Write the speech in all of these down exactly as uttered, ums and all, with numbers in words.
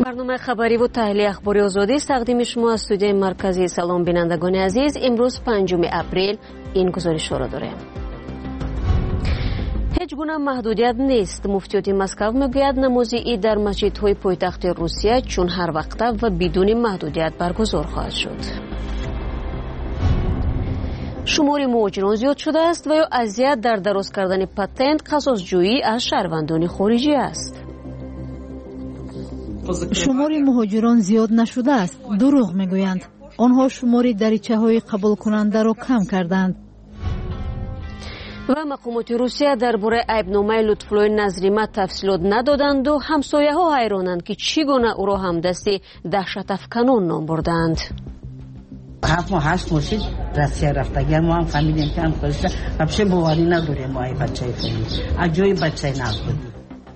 برنامه خبری و تحلیل اخباری آزادی است تقدیم شما از استودیوی مرکزی. سلام بینندگان عزیز، امروز پنجم اپریل این گزارش را داریم. هیچ گونه محدودیت نیست. مفتیات مسکو میگوید نماز عید در مسجدهای پایتخت روسیه چون هر وقته و بدون محدودیت برگزار خواهد شد. شمار مهاجران زیاد شده است و یا اذیت در درست کردن پتنت قصاص‌جویی از شهروندان خارجی است. شمار مهاجران زیاد نشده است. دروغ میگویند. آنها شمار دریچه‌های قبول کننده را کم کردند. و مقامات روسیه درباره عیبنامه لطف‌الله نظریمه تفصیلات ندادند و همسایه‌ها حیرانند که چگونه او را همدستی دهشت افکنان نام بردند. هفت ماه هشت ماه روسیه رفت. اگر ما هم فهمیدیم که هم خودشه همشه باوری نداریم ما ای بچه فهمید اجای بچه نبود.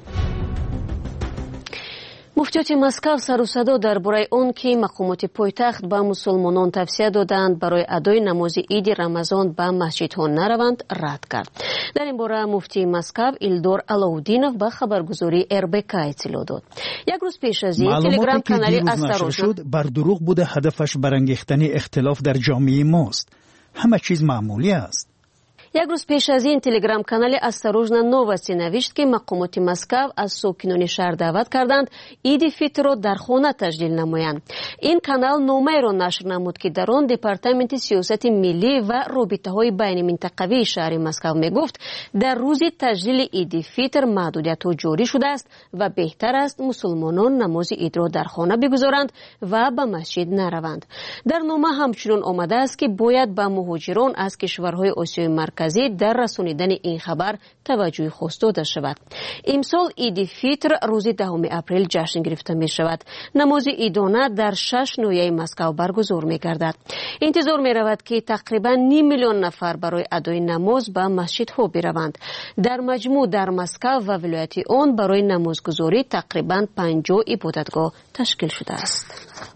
مفتیات مسکو سر و صدا درباره آن که مقامات پایتخت به مسلمانان توصیه دادند برای ادای نماز عید رمضان به مسجدها نروند رد کرد. در این باره مفتی مسکو ایلدار علاودینوف به خبرگزاری اربکا اطلاع داد. یک روز پیش از این تلگرام کانالی استروژنا بر دروغ بوده هدفش برانگیختن اختلاف در جامعه ماست. همه چیز معمولی است. یک روز پیش از این تلگرام کانال استروژنا نووستی نوشت که مقامات مسکو از ساکنان شهر دعوت کردند عید فطر را در خانه تجلیل نمایند. این کانال نامه را نشر نمود که در آن دپارتمنت سیاست ملی و رابطه های بین منطقوی شهر مسکو می گفت در روز تجلیل عید فطر محدودیت ها جاری شده است و بهتر است مسلمانان نماز عید را در خانه بگذارند و به مسجد نروند. در نامه همچنین آمده است که باید به مهاجران از کشورهای آسیای مرکزی در رسانیدن این خبر توجه خاص داده شود. امسال عید فطر روز دهم اپریل جشن گرفته می شود. نماز عیدانه در شش ناحیه مسکو برگزار می گردد. انتظار می رود که تقریبا نیم میلیون نفر برای ادای نماز به مسجدها بروند. در مجموع در مسکو و ولایت آن برای نمازگزاری تقریبا پنجاه عبادتگاه تشکیل شده است.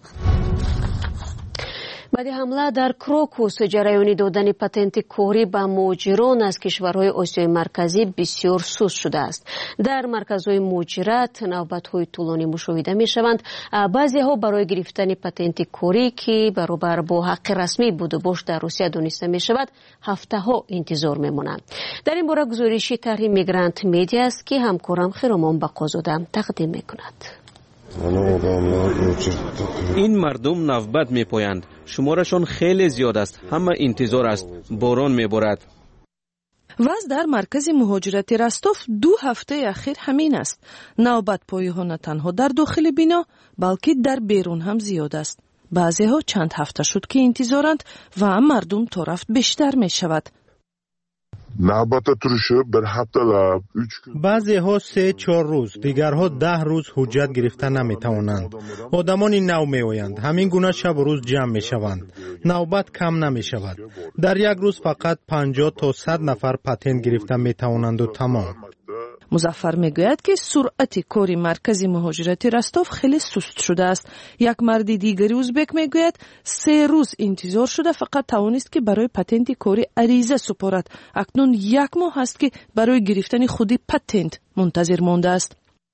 بعد حمله در کروکوس جریان دادن پتنت کاری به مهاجران از کشورهای آسیای مرکزی بسیار سست شده است. در مرکزهای مهاجرت نوبت‌های طولانی مشاهده می‌شوند. بعضی‌ها برای گرفتن پتنت کاری که برابر با حق رسمی بود و باش در روسیه دانسته می‌شود هفته‌ها انتظار می‌مانند. در این باره گزارشی طرح میگرانت میدیا است که همکارم خیرمان بقازاده تقدیم می‌کند. این مردم نوبت می‌پایند. شمارشان خیلی زیاد است. همه انتظار است. باران می‌بارد. وضع در مرکز مهاجرت رستوف دو هفته اخیر همین است. نوبت پایی‌ها نه تنها در داخل بنا بلکه در بیرون هم زیاد است. بعضی‌ها چند هفته شد که انتظارند و مردم تا رفت بیشتر می‌شود. بعضی ها سه چهار روز، دیگرها ده روز حجت گرفته نمی توانند. آدمان نو می آیند، همین گونه شب و روز جمع می شوند. نوبت کم نمی شود. در یک روز فقط پنجاه تا صد نفر پتنت گرفته می توانند و تمام. مظفر میگوید که سرعت کاری مرکز مهاجرت رستوف خیلی سست شده است. یک مرد دیگری ازبک میگوید سه روز انتظار شده فقط توانست که برای پتنت کاری عریضه سپارد. اکنون یک ماه است که برای گرفتن خودی پتنت منتظر مانده است.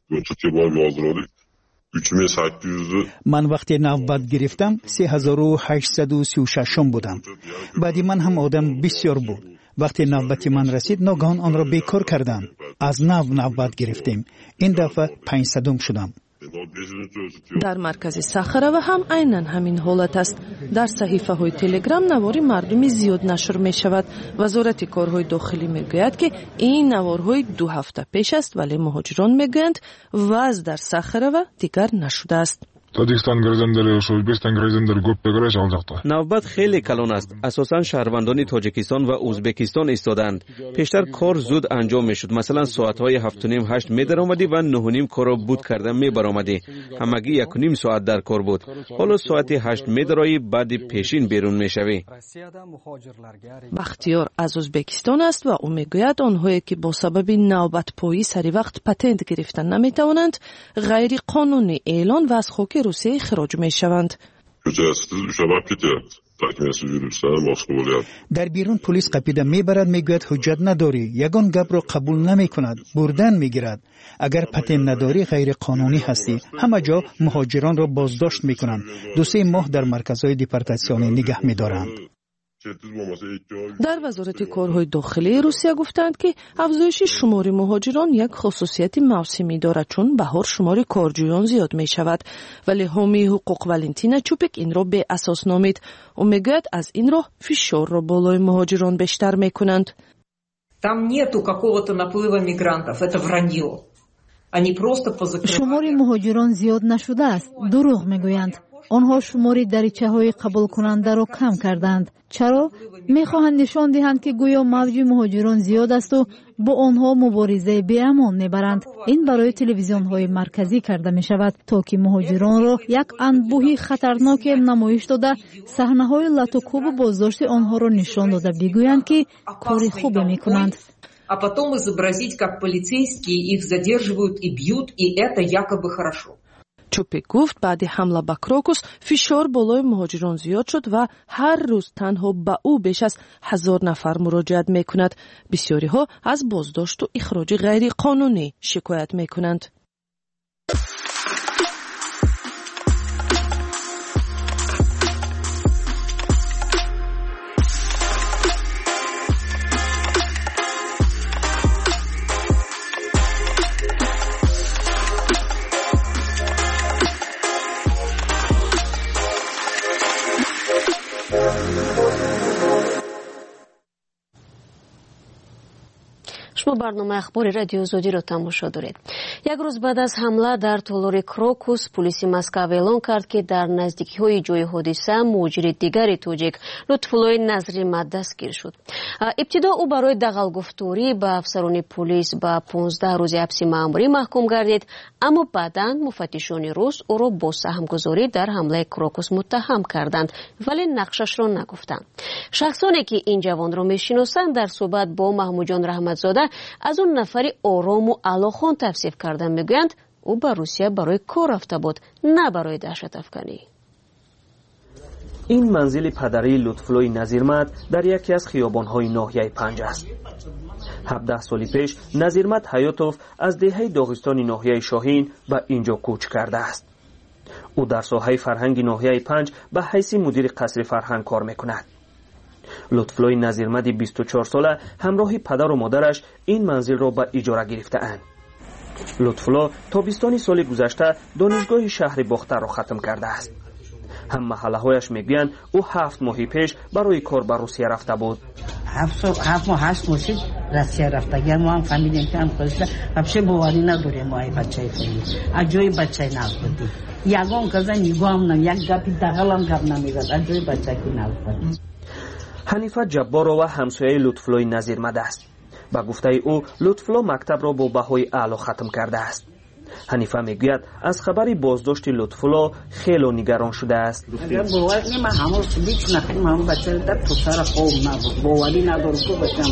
من وقتی نوبت گرفتم سه هزار و هشتصد و سی و شش بودم. بعدی من هم آدم بسیار بود. وقتی نوبت من رسید ناگهان آن را بیکار کردند. از نو نوبت گرفتیم. این دفعه پانصدم شدم. در مرکز ساخروو هم عیناً همین حالت است. در صحیفه های تلگرام نواری مردمی زیاد نشر می شود. وزارت کارهای داخلی می گوید که این نوارهای دو هفته پیش است ولی مهاجران می گویند وضع در ساخروو دیگر نشده است. نوبت خیلی کلان است. اساساً شهروندان تاجیکستان و ازبکستان ایستادند. پیشتر کار زود انجام میشد. مثلا ساعت‌های هفت و نیم هشت می درآمدی و نه و نیم کار را بود کرده می برآمدی. همگی یک و نیم ساعت در کار بود. حالا ساعت هشت می درایی بعد پیشین بیرون میشوی. بختیار از ازبکستان است و او میگوید آنهایی که با سبب نوبت پایی سری وقت پتنت گرفتن نمیتوانند غیر قانونی اعلان و از خاک روسیه خراج می شوند. дар бирун полис қапида мебарад, мегӯяд ҳуҷҷат надорӣ, ягон гапро қабул намекунад, бурдан мегирад. агар патент надорӣ, ғайриқонунӣ ҳастӣ. ҳама ҷо муҳоҷиронро боздошт мекунанд. ду се моҳ дар марказҳои депортатсионӣ нигаҳ медоранд. дар вазорати корҳои дохилии Русия гуфтанд, ки афзоиши шумори муҳоҷирон як хусусияти мавсимӣ дорад, чун баҳор шумори корҷӯён зиёд мешавад. Вале ҳомии ҳуқуқ Валентина Чупик инро беасос номид. ӯ мегӯяд, аз ин роҳ фишорро болои муҳоҷирон бештар мекунанд. Там нету какого-то наплыва мигрантов, это вранье. Они просто позакрывали. шумори муҳоҷирон зиёд нашудааст, дурӯғ мегӯянд. онҳо шумори даричаҳои қабулкунандаро кам карданд. чаро? мехоҳанд нишон диҳанд, ки гӯё мавҷи муҳоҷирон зиёд асту бо онҳо муборизаи беамон мебаранд. ин барои телевизионҳои марказӣ карда мешавад, то ки муҳоҷиронро як анбӯҳи хатарноке намоиш дода, саҳнаҳои латукубу боздошти онҳоро нишон дода бигӯянд, ки кори хубе мекунанд. А потом изобразить, как полицейские их задерживают и бьют, и это якобы хорошо. Чупик гуфт, баъди ҳамла ба Крокус фишор болои муҳоҷирон зиёд шуд ва ҳар рӯз танҳо ба ӯ беш аз ҳазор нафар муроҷиат мекунад. бисёриҳо аз боздошту ихроҷи ғайриқонунӣ шикоят мекунанд. шумо барномаи ахбори радиои озодиро тамошо доред. як рӯз баъд аз ҳамла дар толори Крокус, полиси Москав эълон кард, ки дар наздикиҳои ҷои ҳодиса муҳоҷири дигари тоҷик Лутфуллои Назримат дастгир шуд. ибтидо ӯ барои дағалгуфторӣ ба афсарони полис ба понздаҳ рӯзи ҳабси маъмурӣ маҳкум гардид, аммо баъдан муфаттишони рус ӯро бо саҳмгузорӣ дар ҳамлаи Крокус муттаҳам карданд, вале нақшашро нагуфтанд. шахсоне, ки ин ҷавонро мешиносанд, дар суҳбат бо Маҳмудҷон Раҳматзода аз он нафари орому алохон тавсиф карда мегӯянд, ӯ ба Русия барои кор рафта буд, на барои даҳшатафканӣ. ин манзили падарии Лутфуллои Назирмат дар яке аз хиёбонҳои ноҳияи панҷ аст. ҳабдаҳ соли пеш Назирмат Ҳаётов аз деҳаи Доғистони ноҳияи Шоҳин ба инҷо кӯч кардааст. ӯ дар соҳаи фарҳанги ноҳияи панҷ ба ҳайси мудири қасри фарҳанг кор мекунад. Лутфуллои Назирмади бисту чорсола ҳамроҳи падару модараш ин манзилро ба иҷора гирифтаанд. Лутфулло тобистони соли гузашта донишгоҳи шаҳри Бохтарро хатм кардааст. ҳаммаҳаллаҳояш мегӯянд, ӯ ҳафт моҳи пеш барои кор ба Русия рафта буд. ҳафт моҳ ҳашт моҳ шид Россия рафта. Гар мо ҳам фамилиям ки ҳам кӯшта, вообще боварӣ надорем мо ай бачаи фамилия. Аҷои бачаи нав будӣ. Ягон каза нигоҳам нам, як гапи дағалам гап намезад. Аҷои бачаи ки нав будӣ. ҳанифа Ҷабборова ҳамсояи Лутфуллои Назирмат аст. ба гуфтаи ӯ, Лутфулло мактабро бо баҳои аъло хатм кардааст. ҳанифа мегӯяд, аз хабари боздошти Лутфулло хело нигарон шудааст. агар бовар нема ҳамон сулик нахим ҳамон бачаи да пусара хоб набуд. боварӣ надору ку бачаам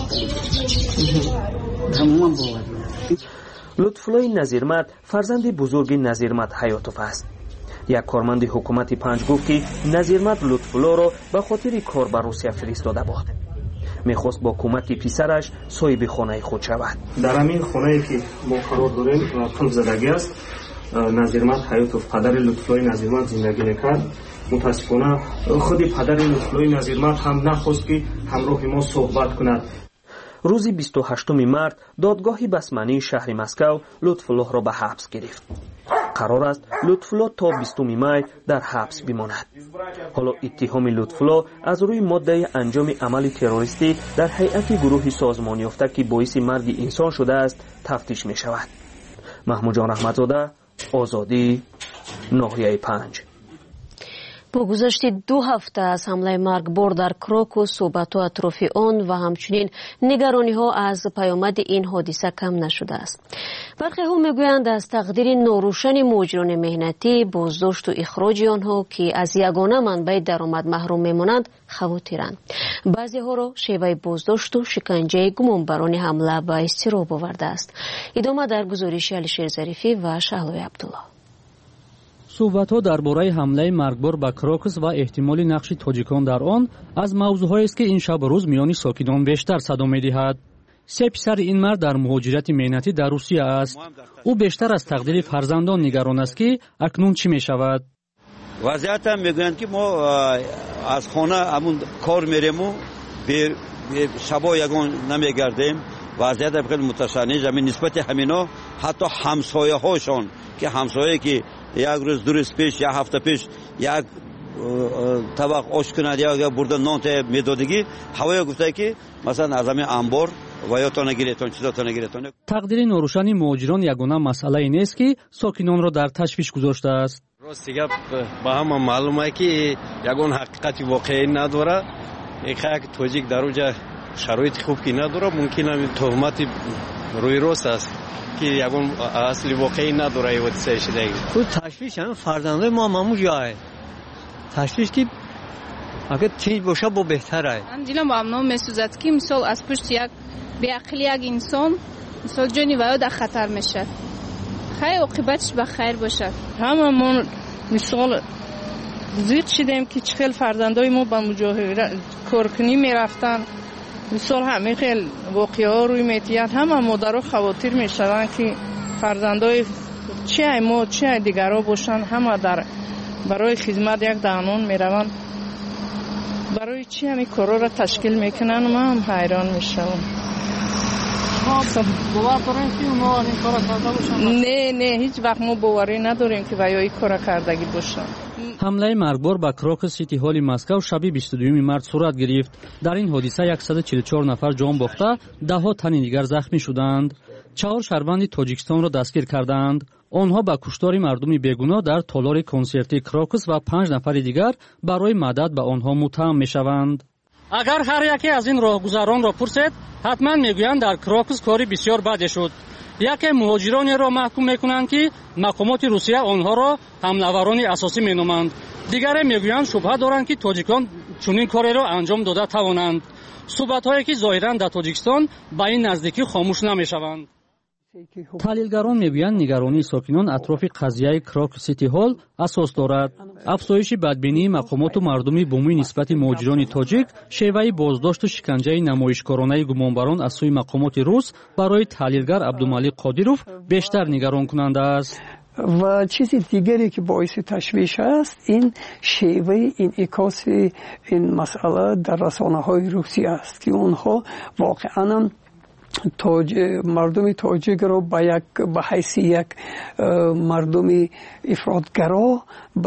ҳамон боварӣ. Лутфуллои Назирмат фарзанди бузурги Назирмат Ҳаётов аст. як корманди ҳукумати панҷ гуфт, ки Назирмат Лутфуллоро ба хотири кор ба Русия фиристода буд. мехост бо кӯмаки писараш соҳиби хонаи худ шавад. дар ҳамин хонае ки мо қарор дорем қилбзадагӣ аст. Назирмат Ҳаётов падари Лутфуллои Назирмат зиндагӣ мекард. мутаассифона худи падари Лутфуллои Назирмат ҳам нахост ки ҳамроҳи мо суҳбат кунад. рӯзи бисту ҳаштуми март додгоҳи басмании шаҳри Москав Лутфуллоҳро ба ҳабс гирифт. қарор аст Лутфулло то бистуми май дар ҳабс бимонад. ҳоло иттиҳоми Лутфулло аз рӯи моддаи анҷоми амали террористӣ дар ҳайати гурӯҳи созмонёфта, ки боиси марги инсон шудааст, тафтиш мешавад. Маҳмудҷон Раҳматзода, Озодӣ, ноҳияи панҷ. бо гузашти ду ҳафта аз ҳамлаи маргбор дар Крокус, суҳбатҳо атрофи он ва ҳамчунин нигарониҳо аз паёмади ин ҳодиса кам нашудааст. бархеҳо мегӯянд, аз тақдири норӯшани муҳоҷирони меҳнатӣ, боздошту ихроҷи онҳо, ки аз ягона манбаи даромад маҳрум мемонанд, хавотиранд. баъзеҳоро шеваи боздошту шиканҷаи гумонбарони ҳамла ба изтироб овардааст. идома дар гузориши Алишер Зарифӣ ва Шаҳлои Абдулло. суҳбатҳо дар бораи ҳамлаи маргбор ба Крокус ва эҳтимоли нақши тоҷикон дар он аз мавзӯъҳоест ки ин шабу рӯз миёни сокинон бештар садо медиҳад. се писари ин мард дар муҳоҷирати меҳнатӣ дар Русия аст. ӯ бештар аз тақдири фарзандон нигарон аст ки акнун чӣ мешавад. вазъиятам мегӯянд ки мо аз хона ҳамун кор мерему шабо ягон намегардем. вазъият хеле муташанниж ҳамин нисбати ҳамино ҳатто ҳамсояҳошон ки ҳамсояе ки як рӯз ду рӯз пеш як ҳафта пеш як табақ ош кунад як бурда нон медодагӣ ҳавоя гуфтае ки масалан аз ҳамин амбор ва ё то нагиретон чизо то нагиретон. тақдири норӯшани муҳоҷирон ягона масъалае нест ки сокинонро дар ташвиш гузоштааст. рости гап ба ҳама маълуме ки ягон ҳақиқати воқеӣ надорад. як тоҷик дар оҷа шароити хуб ки надорад, мумкин ҳамин тӯҳмати рӯйрост аст ки ягон асли воқеӣ надорад. ҳодисаи шудаги ташвиш ҳамин фарзандаи мо ҳамаму ҷое ташвиш ки агар тинҷ боша бо беҳтар ай. ман дилам ба амно месӯзад ки мисол аз пушти як беақли як инсон мисол ҷони ваё дар хатар мешад. хай оқибатш ба хайр бошад. ҳамамон мисол зиқ шидем ки чӣ хел фарзандаи мо ба муҷоҳира коркунӣ мерафтанд. мисол ҳамин хел воқеаҳо рӯй метиҳад. ҳама модаро хавотир мешаванд ки фарзандаи чӣ ай мо чӣ ай дигаро бошанд. ҳама дар барои хизмат як даҳнон мераванд. барои чӣ ҳамин корора ташкил мекунанд? ман ҳам ҳайрон мешавам. бовар дорем ки мо ин кора карда бошанд? не не ҳеҷ вақт мо боварӣ надорем ки ваё ин кора кардагӣ бошанд. ҳамлаи маргбор ба Крокус сити ҳолли Москав шаби бисту дуюми март сурат гирифт. дар ин ҳодиса яксаду чилу чор нафар ҷон бохта, даҳҳо тани дигар захмӣ шуданд. чаҳор шаҳрванди Тоҷикистонро дастгир карданд. онҳо ба куштори мардуми бегуноҳ дар толори консерти Крокус ва панҷ нафари дигар барои мадад ба онҳо муттаҳам мешаванд. агар ҳар яке аз ин роҳгузаронро пурсед, ҳатман мегӯянд дар Крокус кори бисёр баде шуд. яке муҳоҷиронеро маҳкум мекунанд ки мақомоти Русия онҳоро ҳамлаварони асосӣ меноманд. дигаре мегӯянд шубҳа доранд ки тоҷикон чунин кореро анҷом дода тавонанд. суҳбатҳое ки зоҳиран дар Тоҷикистон ба ин наздикӣ хомӯш намешаванд. таҳлилгарон мегӯянд нигаронии сокинон атрофи қазияи Крокус сити ҳол асос дорад. афзоиши бадбинии мақомоту мардуми бумӣ нисбати муҳоҷирони тоҷик, шеваи боздошту шиканҷаи намоишкоронаи гумонбарон аз сӯи мақомоти рус барои таҳлилгар Абдумалик Қодиров бештар нигаронкунанда аст. ва чизи дигаре ки боиси ташвиш аст, ин шеваи инъикоси ин масъала дар расонаҳои русӣ аст ки онҳо воқеан мардуми тоҷикро ба як ба ҳайси як мардуми ифротгаро ба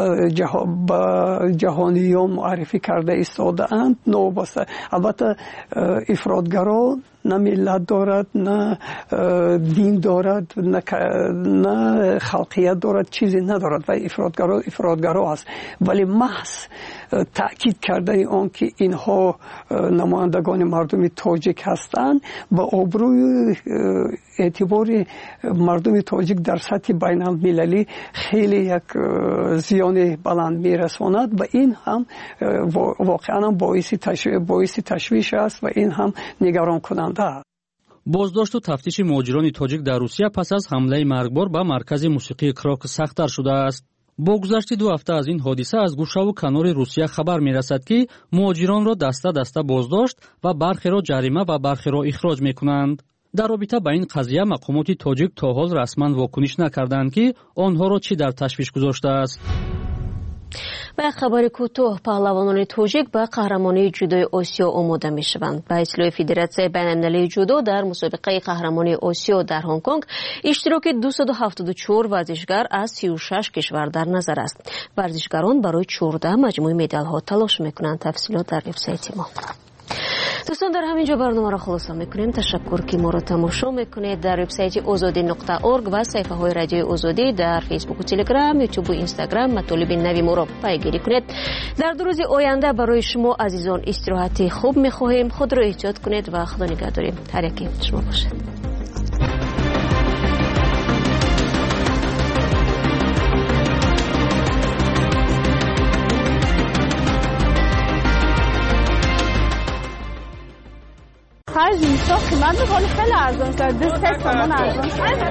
ҷаҳониён муаррифӣ карда истодаанд. новобаста албатта ифротгаро на миллат дорад, на дин дорад, на халқият дорад, чизе надорад ва ифротгаро ифротгаро аст. вале маҳз таъкид кардаи он ки инҳо намояндагони мардуми тоҷик ҳастанд ба обрӯи эътибори мардуми тоҷик дар сатҳи байналмилалӣ хеле як зиёни баланд мерасонад ва ин ҳам воқеан боиси ташвиш аст ва ин ҳам нигаронкунанда аст. боздошту тафтиши муҳоҷирони тоҷик дар Русия пас аз ҳамлаи маргбор ба маркази мусиқии Крокус сахттар шудааст. бо гузашти ду ҳафта аз ин ҳодиса аз гӯшаву канори Русия хабар мерасад ки муҳоҷиронро даста даста боздошт ва бархеро ҷарима ва бархеро ихроҷ мекунанд. дар робита ба ин қазия мақомоти тоҷик то ҳол расман вокуниш накарданд ки онҳоро чӣ дар ташвиш гузоштааст. ба хабари кӯтоҳ, паҳлавонони тоҷик ба қаҳрамонии ҷудои Осиё омода мешаванд. ба иттилои Федератсияи байналмилалии ҷудо, дар мусобиқаи қаҳрамонии Осиё дар Ҳонконг иштироки дусаду ҳафтоду чор варзишгар аз сию шаш кишвар дар назар аст. варзишгарон барои чордаҳ маҷмӯи медалҳо талош мекунанд. тафсилот дар вебсайти мо. дӯстон, дар ҳамин ҷо барномаро хулоса мекунем. ташаккур ки моро тамошо мекунед. дар вебсайти озодӣ нуқта орг ва саҳифаҳои радиои Озодӣ дар фейсбуку, телеграм, ютубу инстаграм матолиби нави моро пайгирӣ кунед. дар ду рӯзи оянда барои шумо азизон истироҳати хуб мехоҳем. худро эҳтиёт кунед ва худо нигаҳдорӣ. ҳар яке шумо бошед. بعضی نیستا قیمت میکنه خیلی ارزان شد دسته سامان ارزان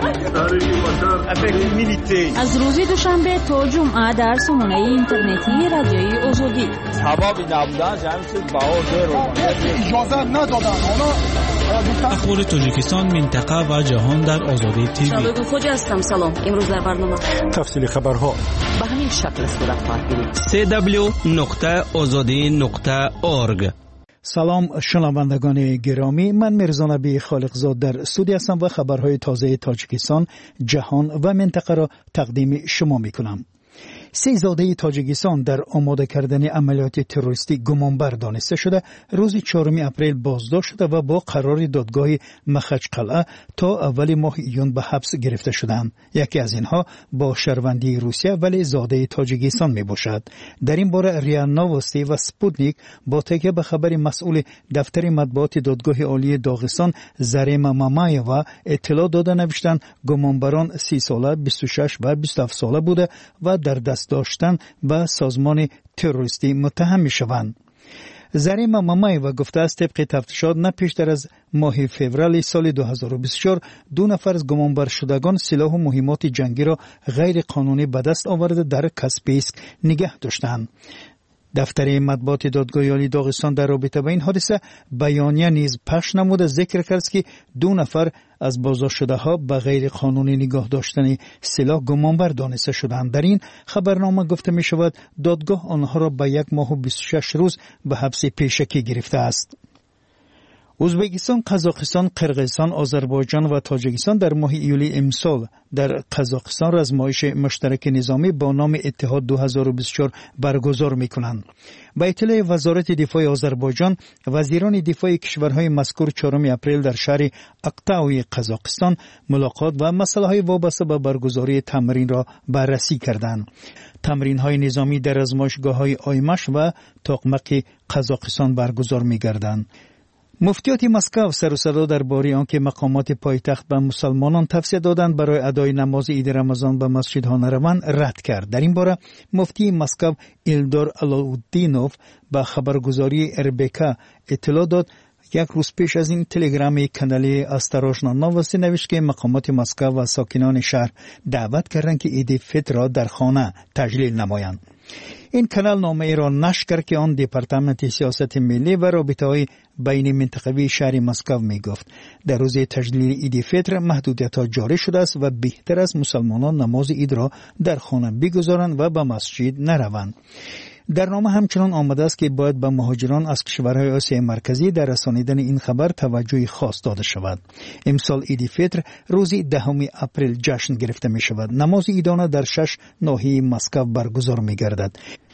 از روز دوشنبه تا جمعه در سامانه اینترنتی رادیوی آزادی سبب نبودن جمعیت بهار رو اجازه ندادن اخبار تاجیکستان منطقه و جهان در آزادی تیوی. شادو خوجا هستم. سلام. امروز در برنامه تفصیل خبرها به همین شکل صورت خواهد گرفت. سی دبلیو نقطه آزادی نقطه اورگ. سلام شنوندگان گرامی، من میرزا نبی خالقزاد در استودیو هستم و خبرهای تازه تاجیکستان، جهان و منطقه را تقدیم شما میکنم. سه زاده تاجیکستان در آماده کردن عملیات تروریستی گمانبر دانسته شده روز چهارم اپریل بازداشت شده و با قرار دادگاه مخچقلعه تا اول ماه ایون به حبس گرفته شدند. یکی از اینها با شهروندی روسیه ولی زاده تاجیکستان می باشد. در این باره ریا نوستی و سپوتنیک با تکیه به خبر مسئول دفتر مطبوعات دادگاه عالی داغستان زریم مامایوا اطلاع داده نوشتند گمانبران سی ساله، بیست و شش و بیست و هفت ساله بوده و در دست داشتن به سازمان تروریستی متهم می شوند. زریم مامایوا گفته است طبق تفتیشات نه پیشتر از ماه فوریه سال دو هزار و بیست و چهار دو نفر از گمانبر شدگان سلاح و مهمات جنگی را غیر قانونی به دست آورده در کاسپیسک نگه داشتند. دفتر مطبوعات دادگاه عالی داغستان در رابطه با این حادثه بیانیه نیز پخش نموده ذکر کرد که دو نفر از بازداشت شده ها به غیر قانونی نگاه داشتن سلاح گمانبر دانسته شدند. در این خبرنامه گفته می شود دادگاه آنها را به یک ماه و بیست و شش روز به حبس پیشکی گرفته است. ازبکستان، قزاقستان، قرقیزستان، آذربایجان و تاجیکستان در ماه ایولی امسال در قزاقستان رزمایش مشترک نظامی با نام اتحاد دو هزار و بیست و چهار برگزار می‌کنند. با اطلاع وزارت دفاع آذربایجان، وزیران دفاع کشورهای مذکور چهارم اپریل در شهر اقتاوی قزاقستان ملاقات و مسائل وابسته به برگزاری تمرین را بررسی کردند. تمرین‌های نظامی در آزمایشگاه‌های آیمش و تاقمق قزاقستان برگزار می‌گردند. مفتیات مسکو سر و صدا درباره آنکه مقامات پایتخت به مسلمانان توصیه دادند برای ادای نماز عید رمضان به مسجدها نروند رد کرد. در این باره مفتی مسکو ایلدار علاءالدینوف به خبرگزاری اربکا اطلاع داد. یک روز پیش از این تلگرام کانال استراژنا نوستی نوشت که مقامات مسکو و ساکنان شهر دعوت کردند که عید فطر را در خانه تجلیل نمایند. این کانال نامه را نشر کرد که آن دپارتمنت سیاست ملی و رابطه‌های بین منطقوی شهر مسکو می گفت در روز تجلیل عید فطر محدودیت‌ها جاری شده است و بهتر است مسلمانان نماز عید را در خانه بگذارند و به مسجد نروند. در نامه همچنان آمده است که باید به مهاجران از کشورهای آسیای مرکزی در رسانیدن این خبر توجه خاص داده شود. امسال عید فطر روز دهم اپریل جشن گرفته می شود. نماز عیدانه در شش ناحیه مسکو برگزار می گردد.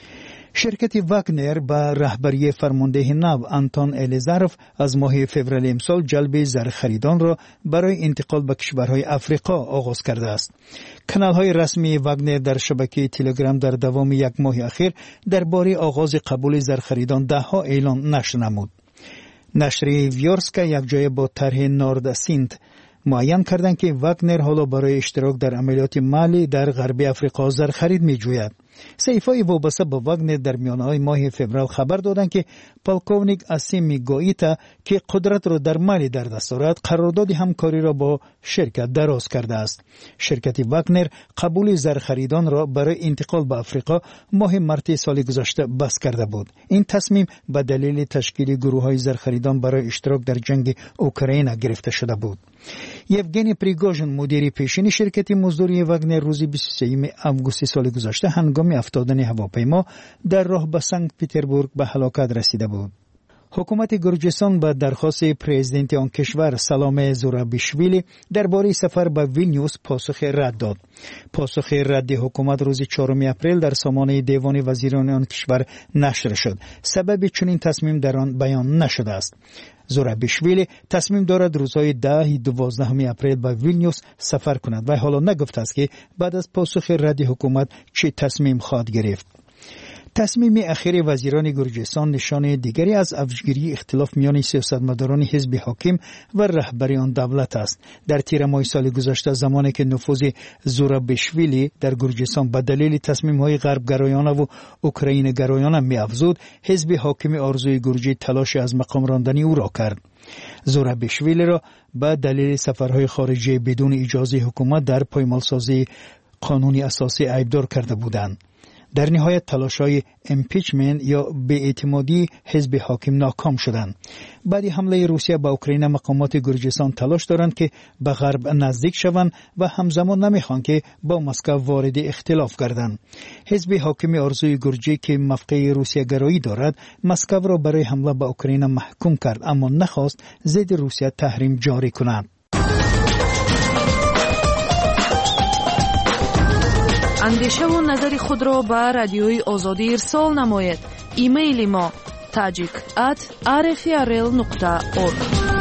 شرکت واگنر با رهبری فرمانده نو آنتون الیزاروف از ماه فوریه امسال جلب زرخریدان را برای انتقال به کشورهای افریقا آغاز کرده است. کانال‌های رسمی واگنر در شبکه تلگرام در دوام یک ماه اخیر درباره آغاز قبول زرخریدان ده‌ها اعلان نشر نمود. نشر ویورسکا یک جای با طرح نورد سینت معین کردند که واگنر حالا برای اشتراک در عملیات مالی در غرب افریقا زرخرید می‌جوید. صحیفه‌های وابسته به واگنر در میانه ماه فوریه خبر دادند که پالکونیک اسیمی گویتا که قدرت را در مالی در دست دارد قرارداد همکاری را با شرکت دراز کرده است. شرکت واگنر قبول زرخریدان را برای انتقال به افریقا ماه مارس سال گذشته بس کرده بود. این تصمیم به دلیل تشکیل گروه‌های زرخریدان برای اشتراک در جنگ اوکراین گرفته شده بود. یوگنی پریگوژین مدیر پیشین شرکت مزدوری واگنر روز بیست و سوم آگوست سال گذشته هنگام افتادن هواپیما در راه به سنت پترزبورگ به هلاکت رسیده بود. حکومت گرجستان با درخواست پرزیدنت آن کشور سلام زورابیشویلی درباره سفر به ویلنیوس پاسخ رد داد. پاسخ رد حکومت روز چهارم اپریل در سامانه دیوان وزیران آن کشور نشر شد. سبب چنین تصمیم در آن بیان نشده است. زورابیشویلی تصمیم دارد روزهای ده و دوازده اپریل به ویلنیوس سفر کند و حالا نگفته است که بعد از پاسخ رد حکومت چه تصمیم خواهد گرفت. تصمیم اخیر وزیران گرجستان نشانه دیگری از افجگیری اختلاف میان سیاستمداران حزب حاکم و رهبری آن دولت است. در تیر ماه سال گذشته زمانی که نفوذ زورابشویلی در گرجستان به دلیل تصمیم‌های غربگرایانه و اوکراین گرایانه می‌افزود، حزب حاکم آرزوی گرجی تلاش از مقام راندنی او را کرد. زورابشویلی را به دلیل سفرهای خارجی بدون اجازه حکومت در پایمالسازی قانونی اساسی عیبدار کرده بودند. در نهایت تلاش‌های امپیچمنت یا بی‌اعتمادی حزب حاکم ناکام شدند. بعد حمله روسیه به اوکراین مقامات گرجستان تلاش دارند که به غرب نزدیک شوند و همزمان نمیخوان که با مسکو وارد اختلاف گردند. حزب حاکم آرزوی گرجی که موقع روسیه گرایی دارد، مسکو را برای حمله به اوکراین محکوم کرد، اما نخواست ضد روسیه تحریم جاری کند. اندیشه و نظر خود را به رادیوی آزادی ارسال نماید. ایمیل ما تاجیک ات آر اف ای ار ال نقطه اورگ.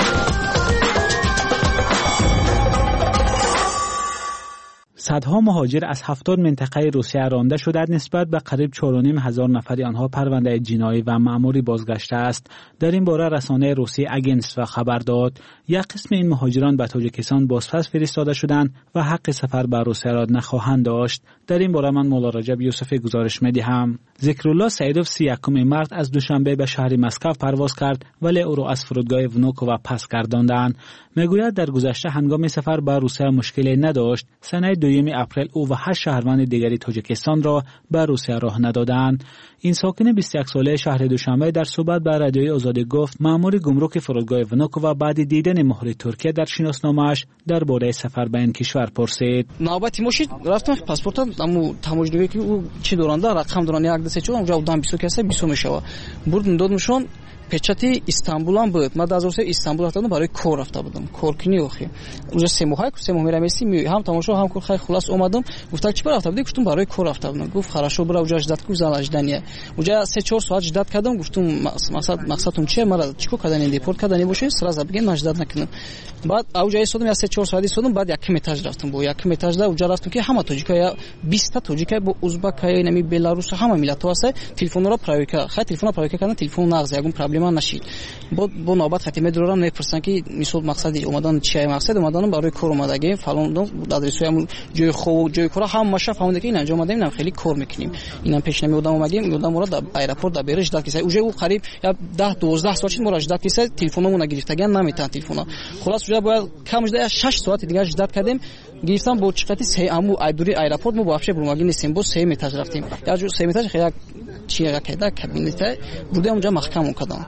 صدها مهاجر از هفتاد منطقه روسیه رانده شدند. نسبت به قریب چهار و نیم هزار نفر آنها پرونده جنایی و مأموری بازگشته است. در این باره رسانه روسی اگنسوا خبر داد یک قسم این مهاجران به تاجیکستان بازپس فرستاده شدند و حق سفر به روسیه را نخواهند داشت. در این باره من مولا رجب یوسف گزارش می‌دهم. ذکرالله سعیدوف سی یکم مارس از دوشنبه به شهر مسکو پرواز کرد، ولی او را از فرودگاه ونوکووا پس گرداندند. میگوید در گذشته هنگام سفر به روسیه مشکلی نداشت. سنه دوم اپریل او و هشت شهروند دیگری تاجیکستان را به روسیه راه ندادند. این ساکن بیست و یک ساله شهر دوشنبه در صحبت با رادیوی آزادی گفت مأمور گمرک فرودگاه ونوکووا بعد دیدن مهر ترکیه در شناسنامه‌اش درباره سفر به این کشور پرسید. نوبتی ماشین رفتم پاسپورتم امو تماشاگری که او چی دورنده رقم دوران یک دسته چون اونجا اودام بیست کسه بیست میشوه. بردم دادمشون پچاتی استانبول هم بود. من از روسیه استانبول رفتم برای کار رفته بودم. کار کنی اوخی. اونجا سه ماه سه ماه میرمیسی می هم تماشا هم کار خیلی خلاص اومدم. گفتم چی برای رفته بودی؟ گفتم برای کار رفته بودم. گفت خراشو برای اونجا اجداد کو زال اجدانیه. اونجا سه چهار ساعت اجداد کردم. گفتم مقصد مقصدم چیه؟ مرا چیکو کردن دیپورت کردن باشه سراز بگین اجداد نکنم. بعد اونجا ایستادم یا سه چهار ساعتی ایستادم. بعد یک متاج رفتم. با یک متاج دا اونجا رفتم که همه تاجیکا بیست تا تاجیکا با ازبکای نمی بلاروس همه ملت واسه تلفن را پرایوکا خاطر تلفن پرایوکا کردن تلفن نغز یگون پرابلم نشید. با با نوبت خاتمه دوران میپرسن که میسود مقصدی اومدن چیه مقصد اومدن برای کار اومدگی فلان دو آدرسوی همون جای خوب جای کار هم ماشا فهمیده که این انجام دادیم اینم خیلی کار میکنیم اینم پیش نمیودم اومدیم میودم مرا در ایرپورت در برش داد کیسه اونجا او قریب یا ده دوازده ساعت مرا داد کیسه تلفنمون گرفتگان نمیتن تلفن خلاص اونجا باید کمش ده شش ساعت دیگه داد کردیم گرفتم با چقتی سه امو ایدوری ایرپورت مو بخش برماگی نیستیم با سه میتاج رفتیم یا جو سه میتاج خیلی چیه که کابینت بودم اونجا محکم کردم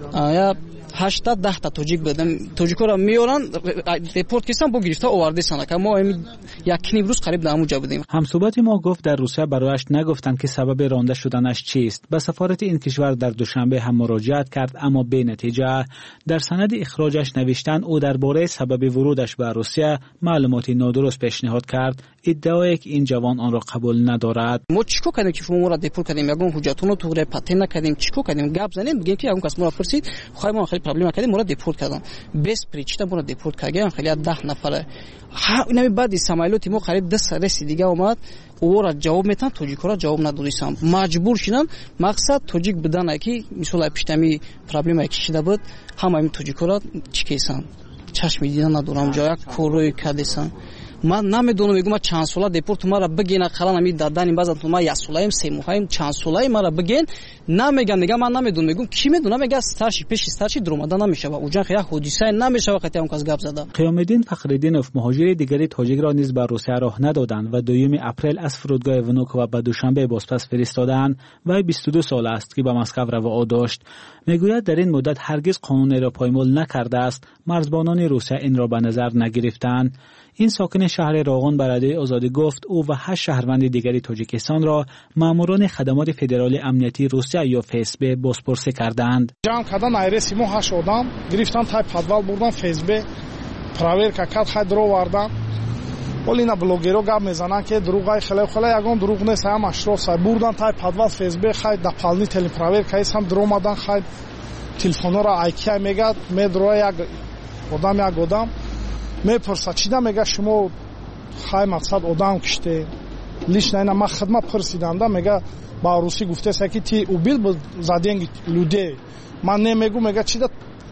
یا هشتاد ده تا توجیک بدم توجیکو را میارن ریپورت کردن با گرفته آورده سن که ما یک روز قریب در اونجا بودیم. همصحبت ما گفت در روسیه برایش نگفتند که سبب رانده شدنش چیست. به سفارت این کشور در دوشنبه هم مراجعت کرد اما بی نتیجه. در سند اخراجش نوشتن او درباره سبب ورودش به روسیه معلوماتی نادرست پیشنهاد کرد. ادعای که این جوان آن را قبول ندارد. ما چیکو کردیم که ما را دیپورت کردیم یگون حجتون رو تو پاتن نکردیم چیکو کردیم گپ زنیم بگیم که یگون کس ما را پرسید خواهی ما خیلی پرابلم کردیم ما را دیپورت کردن بیست پریچتا ما را دیپورت کردن خیلی ده نفره ها اینا بعد سمایلوتی ما قریب ده سرسی دیگه اومد او را جواب میتن توجیک را جواب ندادیسم مجبور شدن مقصد توجیک بدن که مثلا پیشتمی پرابلم کشیده بود همه این توجیک را چیکیسن چشم دیدن ندارم جای کوروی کردیسن من نمیدونم میگم چند ساله دیپورت ما را بگین خلا نمی دادن بعضا تو ما یا سالایم سه ماهیم چند ساله ما را بگین نمیگم میگم من نمیدونم میگم کی میدونه میگه استارشی پیش استارشی درومدا نمیشه و اونجا خیلی حدیثه نمیشه وقتی هم کس گپ زده. قیام الدین فخرالدینوف مهاجر دیگری تاجیک را نیز به روسیه راه ندادند و دوم اپریل از فرودگاه ونوکووا به دوشنبه بازپس فرستادند و بیست و دو سال است که به مسکو راه داشت. میگوید در این مدت هرگز قانون را پایمال نکرده است. مرزبانان روسیه این را به نظر نگرفتند. این ساکن شهر راغون به رادیوی آزادی گفت او و هشت شهروند دیگری تاجیکستان را ماموران خدمات فدرال امنیتی روسیه یا فسب بازپرسی کردند. جمع کردن ایرسی مو هشت آدم گرفتن تای پادوال بردن فسب پراورکا کرد خیلی درو واردن ولی اینا بلوگرو گپ میزنن که دروغای خیلی خیلی یگان دروغ نیست هم اشراف سای بردن تای پادوال فسب خیلی دپالنی تلی پراورکا ایس هم درو مادن خیلی تلفن را ایکی میگد میدرو یک آدم یک آدم میپرسه چی میگه شما خواهی مقصد آدم کشته لیش نه ما خدمت پرسیدم ده میگه ба русӣ гуфтеса ки ти убил заденги люде ман немегу мега чида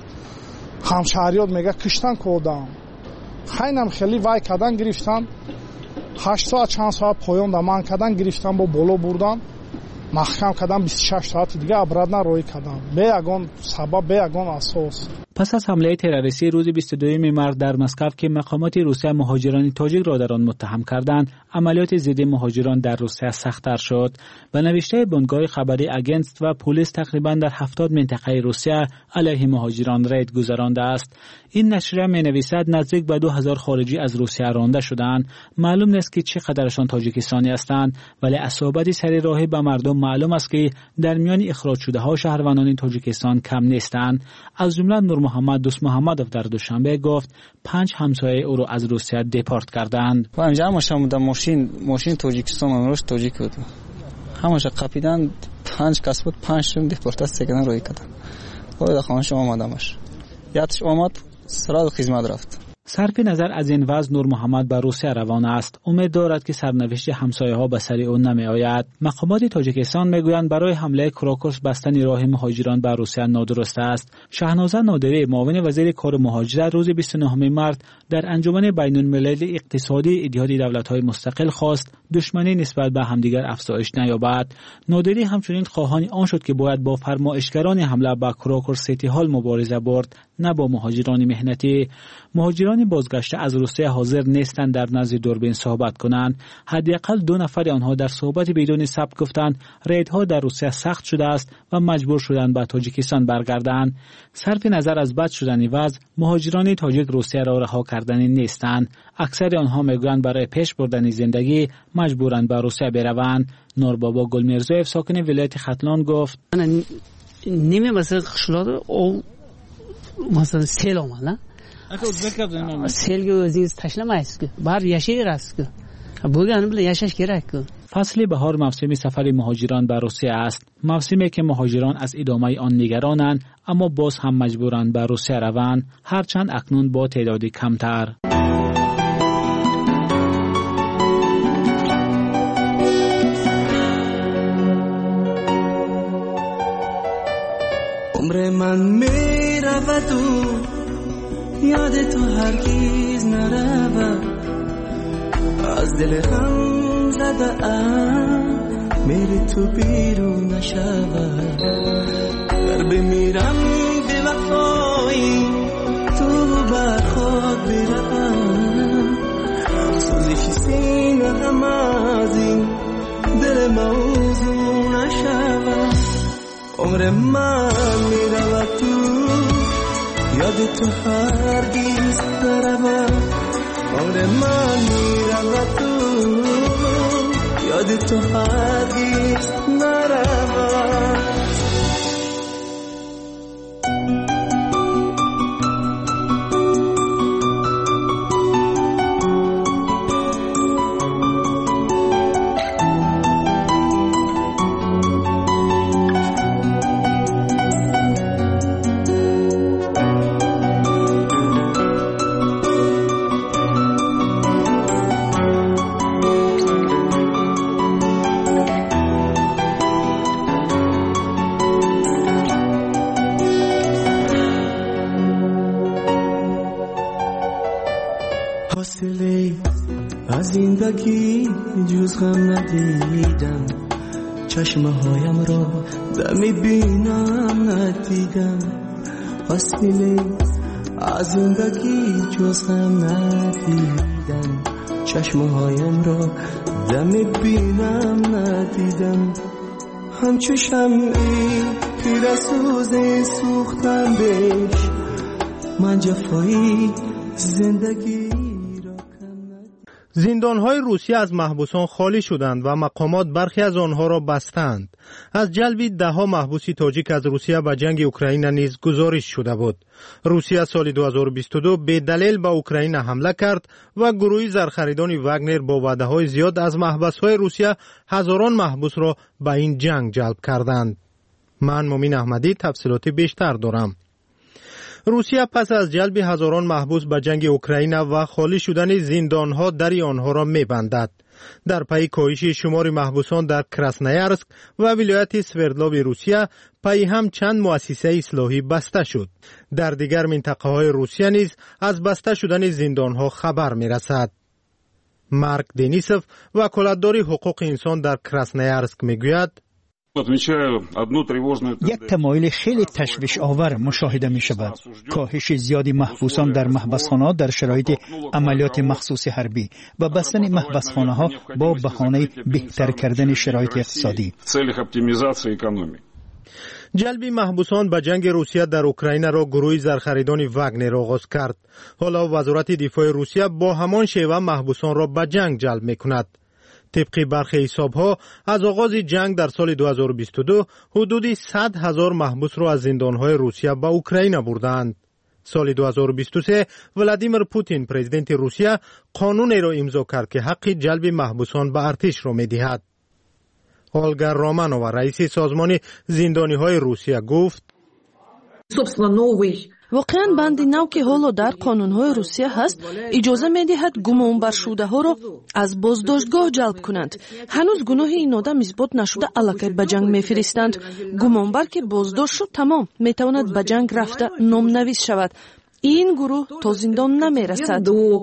ҳамшаҳриёт мега киштан кодам хайнам хели вай кадан гирифтан ҳашт соат чанд соат поён да ман кадан гирифтан бо боло бурдан маҳкам кадан бисту шаш соати дига обратно роӣ кадан бе ягон сабаб бе ягон асос. پس از حمله تروریستی روز بیست و دوم مارس در مسکو که مقامات روسیه مهاجران تاجیک را در آن متهم کردند، عملیات ضد مهاجران در روسیه سخت‌تر شد. به نوشته بنگاه خبری آگنس و پلیس تقریبا در هفتاد منطقه روسیه علیه مهاجران رید گذرانده است. این نشریه می‌نویسد نزدیک به دو هزار خارجی از روسیه رانده شدند. معلوم نیست که چقدرشان تاجیکستانی هستند، ولی اصابت سر راهی به مردم معلوم است که در میان اخراج شده ها شهروندان تاجیکستان کم نیستند. از جمله نور محمد دوست محمدوف در دوشنبه گفت پنج همسایه او را از روسیه دیپورت کردند. و اینجا ماشین در ماشین ماشین تاجیکستان امروز تاجیک بود. همش قپیدن پنج کس بود، پنج تون دیپورتاسیون کردن روی کردن. خود خانش آمدمش. یادش آمد سراغ خدمت رفت. صرف نظر از این وضع نور محمد به روسیه روانه است. امید دارد که سرنوشت همسایه ها به سر او نمی آید. مقامات تاجیکستان میگویند برای حمله کراکوس بستن راه مهاجران به روسیه نادرست است. شهنازه نادری معاون وزیر کار مهاجرت روز بیست و نهم مارس در انجمن بین المللی اقتصادی اتحاد دولت‌های مستقل خواست دشمنی نسبت به همدیگر افزایش نیابد. نادری همچنین خواهان آن شد که باید با فرمایشگران حمله به کراکوس سیتی هال مبارزه برد، نه با مهاجران مهنتی. مهاجران بازگشته از روسیه حاضر نیستند در نزد دوربین صحبت کنند. حداقل دو نفر آنها در صحبت بدون ثبت گفتند ریدها در روسیه سخت شده است و مجبور شدند به تاجیکستان برگردند. صرف نظر از بد شدن وضع، مهاجران تاجیک روسیه را رها کردنی نیستند. اکثر آنها میگویند برای پیش بردن زندگی مجبورند به روسیه بروند. نوربابا گلمیرزویف ساکن ولایت ختلان گفت نیمه مثلا خشلاد او مثلا سیل اومد سیل عزیز تشنمایست که بار یاشی راست که بگن بله یاشش کرد که فصل بهار موسم سفر مهاجران به روسیه است. موسمی که مهاجران از ادامه آن نگرانند، اما باز هم مجبورند به روسیه روند، هرچند اکنون با تعدادی کمتر. عمر من میرود و یاد تو هرگز نرود، از دل هم زده ام میری تو بیرون نشود. در بمیرم به وفایی تو بر خود بروم، سوزش سینه هم از این دل موضوع نشود. عمر من میرود تو یاد تو هرگز نرود. عمر من میرود تو یاد تو هرگز نرود. از زندگی جز غم ندیدم، چشمه هایم را دمی بینم ندیدم. فاصله از زندگی جز غم ندیدم، چشمه هایم را دمی بینم ندیدم. همچو شمعی پیر سوز سوختم بهش، من جفایی زندگی. زندان‌های روسیه از محبوسان خالی شدند و مقامات برخی از آنها را بستند. از جلب ده‌ها محبوس تاجیک از روسیه به جنگ اوکراین نیز گزارش شده بود. روسیه سال دو هزار و بیست و دو به دلیل به اوکراین حمله کرد و گروه زرخریدان واگنر با وعده‌های زیاد از محبس‌های روسیه هزاران محبوس را به این جنگ جلب کردند. من مومین احمدی تفصیلات بیشتر دارم. روسیه پس از جلب هزاران محبوس به جنگ اوکراین و خالی شدن زندانها دری آنها را می‌بندد. در پی کاهش شمار محبوسان در کراسنویارسک و ولایت سوردلوف روسیه پی هم چند مؤسسه اصلاحی بسته شد. در دیگر منطقه های روسیه نیز از بسته شدن زندان ها خبر می رسد. مارک دنیسوف وکالتدار حقوق انسان در کراسنویارسک می گوید یک تمایل خیلی تشویش آور مشاهده می شود. کاهش زیادی محبوسان در محبسخانه در شرایط عملیات مخصوص حربی و بستن محبسخانه ها با بهانه بهتر کردن شرایط اقتصادی. جلب محبوسان به جنگ روسیه در اوکراین را گروه زرخریدان واگنر آغاز کرد. حالا وزارت دفاع روسیه با همان شیوه محبوسان را به جنگ جلب می کند. طبق برخی حسابها از آغاز جنگ در سال دو هزار و بیست و دو حدود صد هزار محبوس را از زندانهای روسیه به اوکراین بردند. سال دو هزار و بیست و سه ولادیمیر پوتین پرزیدنت روسیه قانونی را امضا کرد که حق جلب محبوسان به ارتش را می‌دهد. اولگا رومانووا رئیس سازمان زندانی‌های روسیه گفت واقعاً بندی نو که حالا در قانون‌های روسیه هست اجازه می‌دهد گمانبرشده‌ها را از بازداشتگاه جلب کنند. هنوز گناه این آدم اثبات نشده الکی به جنگ می‌فرستند. گمانبر که بازداشت شد تمام می‌تواند به جنگ رفته نام‌نویس شود. این گروه تا زندان نمی‌رسد.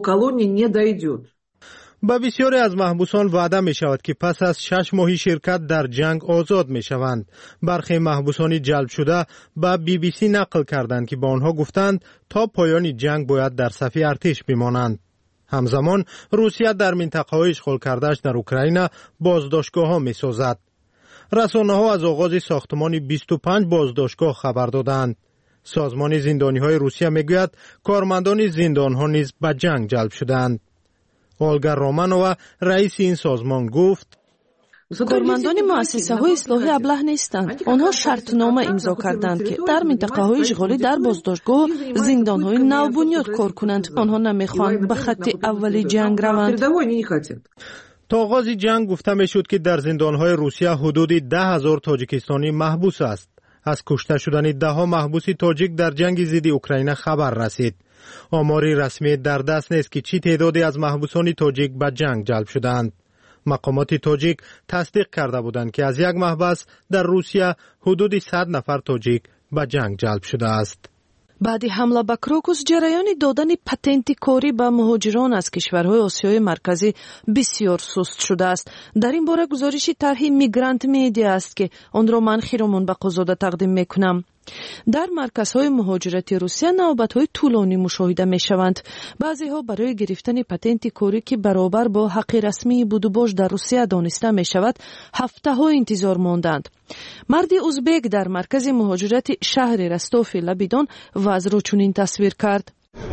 به بسیاری از محبوسان وعده می شود که پس از شش ماهی شرکت در جنگ آزاد می شوند. برخی محبوسان جلب شده به بی بی سی نقل کردند که با آنها گفتند تا پایان جنگ باید در صف ارتش بمانند. همزمان روسیه در منطقه های اشغال کرده‌اش در اوکراین بازداشتگاه ها می سازد. رسانه ها از آغاز ساختمان بیست و پنج بازداشتگاه خبر دادند. سازمان زندانی های روسیه می گوید کارمندان زندان ها نیز به جنگ جلب شدند. اولگا رومانووا رئیس این سازمان گفت کارمندان مؤسسه های اصلاحی ابله نیستند. آنها شرطنامه امضا کردند که در منطقه های اشغالی در بازداشتگاه زندان های نو بنیاد کار کنند. آنها نمیخواهند به خط اولی جنگ روند. تا آغاز جنگ گفته میشد که در زندان های روسیه حدود ده هزار تاجیکستانی محبوس است. از کشته شدن ده ها محبوس تاجیک در جنگ ضد اوکراین خبر رسید. آماری رسمی در دست نیست که چی تعدادی از محبوسان تاجیک به جنگ جلب شدند. مقامات تاجیک تصدیق کرده بودند که از یک محبس در روسیه حدود صد نفر تاجیک به جنگ جلب شده است. بعد حمله به کراکوس جریان دادن پتنت کاری به مهاجران از کشورهای آسیای مرکزی بسیار سست شده است. در این باره گزارشی طرح میگرانت میدیا است که آن را من خیرمون به قضاوت تقدیم میکنم. در مرکزهای مهاجرتی روسیه نوبت‌های طولانی مشاهده می‌شوند. بعضی‌ها برای گرفتن پتنت کاری که برابر با حق رسمی بود و باش در روسیه دانسته می‌شود، هفته‌ها انتظار ماندند. مرد ازبک در مرکز مهاجرت شهر رستوف لبیدان وضع را چنین تصویر کرد.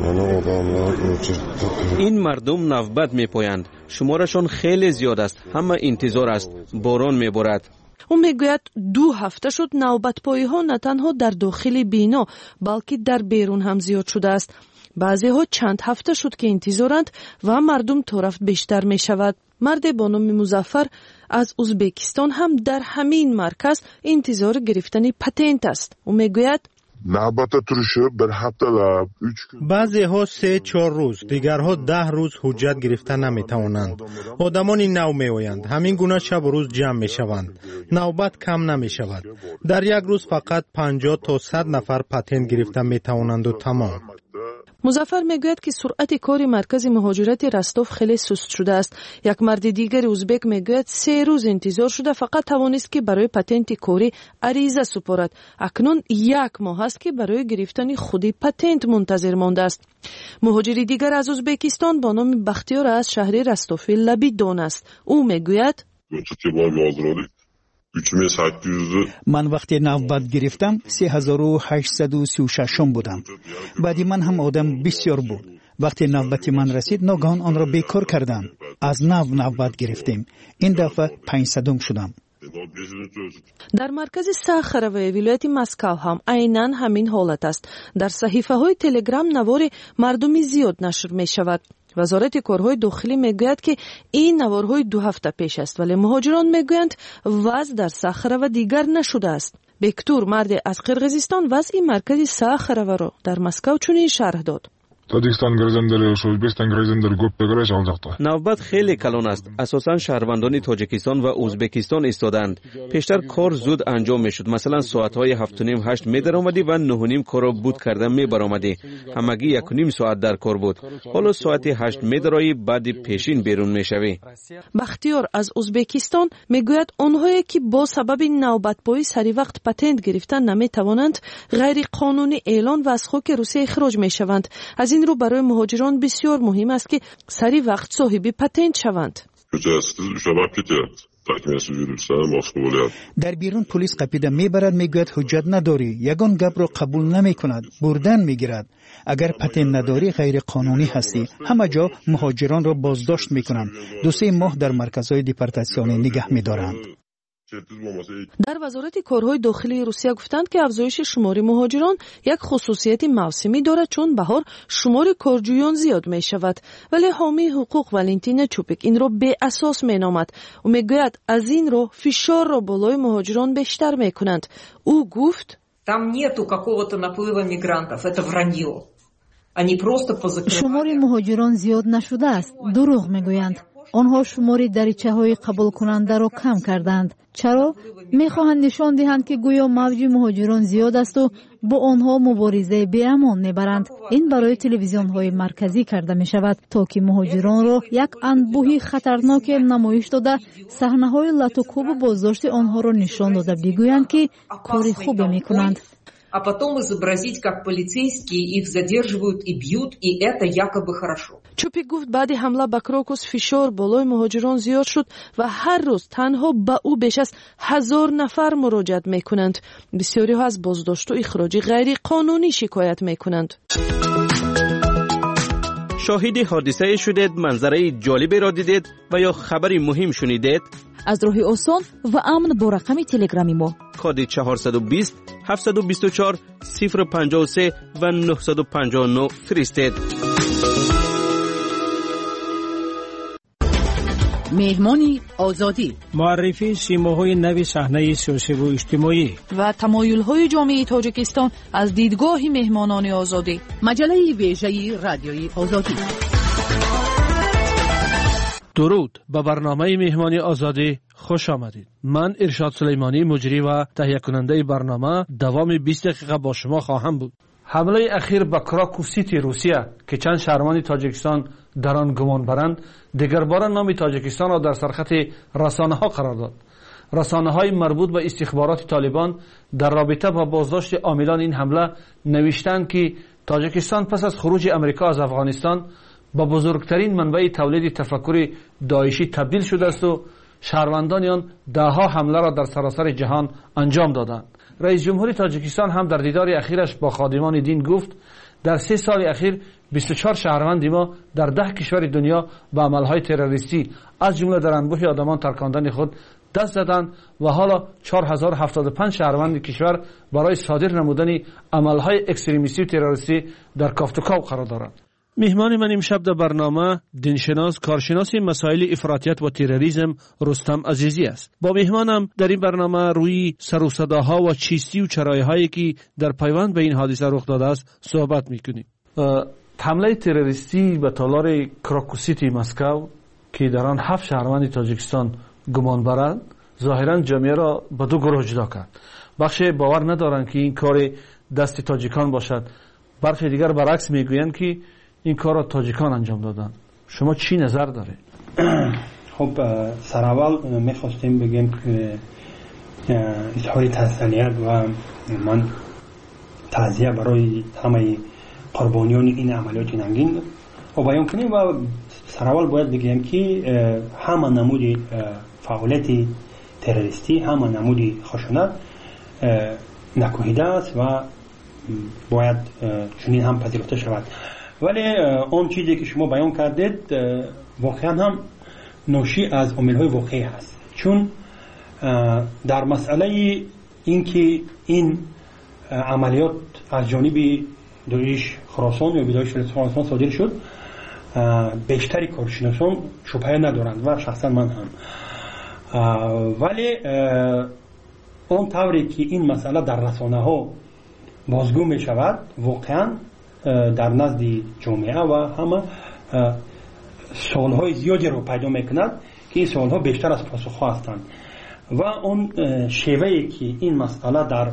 این مردم نوبت می‌پایند. شمارشان خیلی زیاد است. همه انتظار است. باران می‌بارد. او میگوید دو هفته شد نوبت پایی ها نه تنها در داخل بینا بلکه در بیرون هم زیاد شده است. بعضی ها چند هفته شد که انتظارند و مردم تا رفت بیشتر می شود. مرد با نام مظفر از ازبکستان هم در همین مرکز انتظار گرفتن پتنت است. او میگوید بعضی ها سه چهار روز، دیگرها ده روز حجت گرفته نمی توانند. آدمان نو می آیند، همین گونه شب و روز جمع می شوند. نوبت کم نمی شود. در یک روز فقط پنجاه تا صد نفر پتنت گرفته می توانند و تمام. مظفر میگوید که سرعت کار مرکز مهاجرت رستوف خیلی سست شده است. یک مرد دیگر ازبک میگوید سه روز انتظار شده فقط توانست که برای پتنت کاری عریضه سپارد. اکنون یک ماه است که برای گرفتن خودی پتنت منتظر مانده است. مهاجری دیگر از ازبکستان با نام بختیار از شهر رستوف لبیدان است. او میگوید من وقتی نوبت گرفتم سه هزار و هشتصد و سی و شش بودم. بعدی من هم آدم بسیار بود. وقتی نوبت من رسید ناگهان آن را بیکار کردند. از نو نوبت گرفتیم. این دفعه پانصد شدم. در مرکز ساخروه ولایت مسکو هم عیناً همین حالت است. در صحیفه های تلگرام نوار مردمی زیاد نشر می شود. وزارت کارهای داخلی میگوید که این نوارهای دو هفته پیش است، ولی مهاجران میگویند وضع در ساخروه دیگر نشده است. بکتور مرد از قرقیزستان وضع مرکز ساخروه را در مسکو چنین شرح داد. Tojikiston grazandalari va O'zbekiston grazandalari ko'pligini olmoqda. Navbat xeyli kalon است. اساساً شهروندان تاجیکستان و ازبکستان ایستادند. پیشتر کار زود انجام میشد. مثلا ساعت‌های هفت و نیم هشت می درآمدی و نه و نیم کارو بود کردن می برآمدی. همگی یک و نیم ساعت در کار بود. حالا ساعت هشت می درایی بعد پیشین بیرون میشوی. بختیار از ازبکستان میگوید آنهایی که با سبب نوبتبایی سری وقت پتنت گرفتن نمیتوانند غیر قانونی اعلان و از خاک روسیه اخراج میشوند. از این رو برای مهاجران بسیار مهم است که سری وقت صاحب پتنت شوند. در بیرون پلیس قپیده میبرد، میگوید حجت نداری، یگان گپ رو قبول نمیکند، بردن میگیرد. اگر پتنت نداری غیر قانونی هستی. همه جا مهاجران را بازداشت میکنند. دو سه ماه در مرکزهای دیپورتاسیونی نگه میدارند. در وزارت کارهای داخلی روسیه گفتند که افزایش شمار مهاجران یک خصوصیت موسمی دارد، چون بهار شمار کارجویان زیاد می شود. ولی حامی حقوق والنتینا چوپیک این را به اساس می نامد و می گوید از این رو فشار را بالای مهاجران بیشتر می کنند. او گفت شمار مهاجران زیاد نشده است. دروغ می گویند. آنها شماری دریچه‌های قبول کننده را کم کردند. چرا؟ می‌خواهند نشان دهند که گویا موج مهاجران زیاد است و با آنها مبارزه بی‌امان می‌برند. این برای تلویزیون‌های مرکزی کرده می‌شود تا که مهاجران را یک انبوهی خطرناک نمایش داده صحنه‌های لطوکوب و بازداشت آنها را نشان داده بگویند که کار خوبی می‌کنند. а потом изобразить, как полицейские их задерживают и бьют, и это якобы хорошо. چوپیک گفت بعد حمله به کراکوس فشار بالای مهاجران زیاد شد و هر روز تنها به او بیش از هزار نفر مراجعت میکنند. بسیاری ها از بازداشت و اخراج غیر قانونی شکایت میکنند. شاهد حادثه شدید، منظره جالبی را دیدید و یا خبری مهم شنیدید؟ از راه آسان و امن با رقم تلگرامی ما کد چهارصد و بیست هفتصد و بیست و چهار صفر پنجاه و سه و نهصد و پنجاه و نه فرستید. مهمانی آزادی، معرفی سیماهای نوی صحنه سیاسی و اجتماعی و تمایل‌های جامعه تاجیکستان از دیدگاه مهمانان آزادی. مجله ویژه رادیوی آزادی. درود، به برنامه مهمانی آزادی خوش آمدید. من ارشاد سلیمانی، مجری و تهیه کننده برنامه، دوام بیست دقیقه با شما خواهم بود. حمله اخیر به کراکو سیتی روسیه که چند شهروند تاجیکستان در آن گمان برند، دیگر بار نام تاجیکستان را در سرخط رسانه ها قرار داد. رسانه های مربوط به استخبارات طالبان در رابطه با بازداشت عاملان این حمله نوشتند که تاجیکستان پس از خروج امریکا از افغانستان با بزرگترین منبع تولید تفکر داعشی تبدیل شده است و شهروندان آن دهها حمله را در سراسر جهان انجام دادند. رئیس جمهور تاجیکستان هم در دیدار اخیرش با خادمان دین گفت در سه سال اخیر بیست و چهار شهروند ما در ده کشور دنیا به عملهای تروریستی از جمله در انبوه آدمان ترکاندن خود دست زدند و حالا چهار هزار و هفتاد و پنج شهروند کشور برای صادر نمودن عملهای اکستریمیستی و تروریستی در کافتوکاو قرار دارند. مهمان من امشب در برنامه دینشناس، کارشناس مسائل افراطیت و تروریسم رستم عزیزی است. با مهمانم در این برنامه روی سر و صداها و چیستی و چرایهایی که در پیوند به این حادثه رخ داده است صحبت میکنیم. حمله تروریستی به تالار کراکو سیتی مسکو که در آن هفت شهروند تاجیکستان گمان برند، ظاهرا جامعه را به دو گروه جدا کرد. بخش باور ندارند که این کار دست تاجیکان باشد، برخی دیگر برعکس میگویند که این کار را تاجیکان انجام دادن. شما چی نظر داره؟ خب سر اول میخواستیم بگیم که اظهار تسلیت و من تعزیه برای همه قربانیان این عملیات ننگین و بیان کنیم و سر اول باید بگیم که همه نمود فعالیت تروریستی، همه نمود خشونت نکوهیده است و باید چنین هم پذیرفته شود. ولی اون چیزی که شما بیان کردید واقعا هم ناشی از عامل‌های واقعی هست، چون در مسئله اینکه این عملیات از جانب داعش خراسان یا داعش خراسان صادر شد بیشتری کارشناسان شبهه ندارند و شخصا من هم، ولی اون طوری که این مسئله در رسانه ها بازگو می شود واقعا در نزد جامعه و همه سوالهای زیادی رو پیدا میکند که این سوالها بیشتر از پاسخ هستند و اون شیوهی که این مسئله در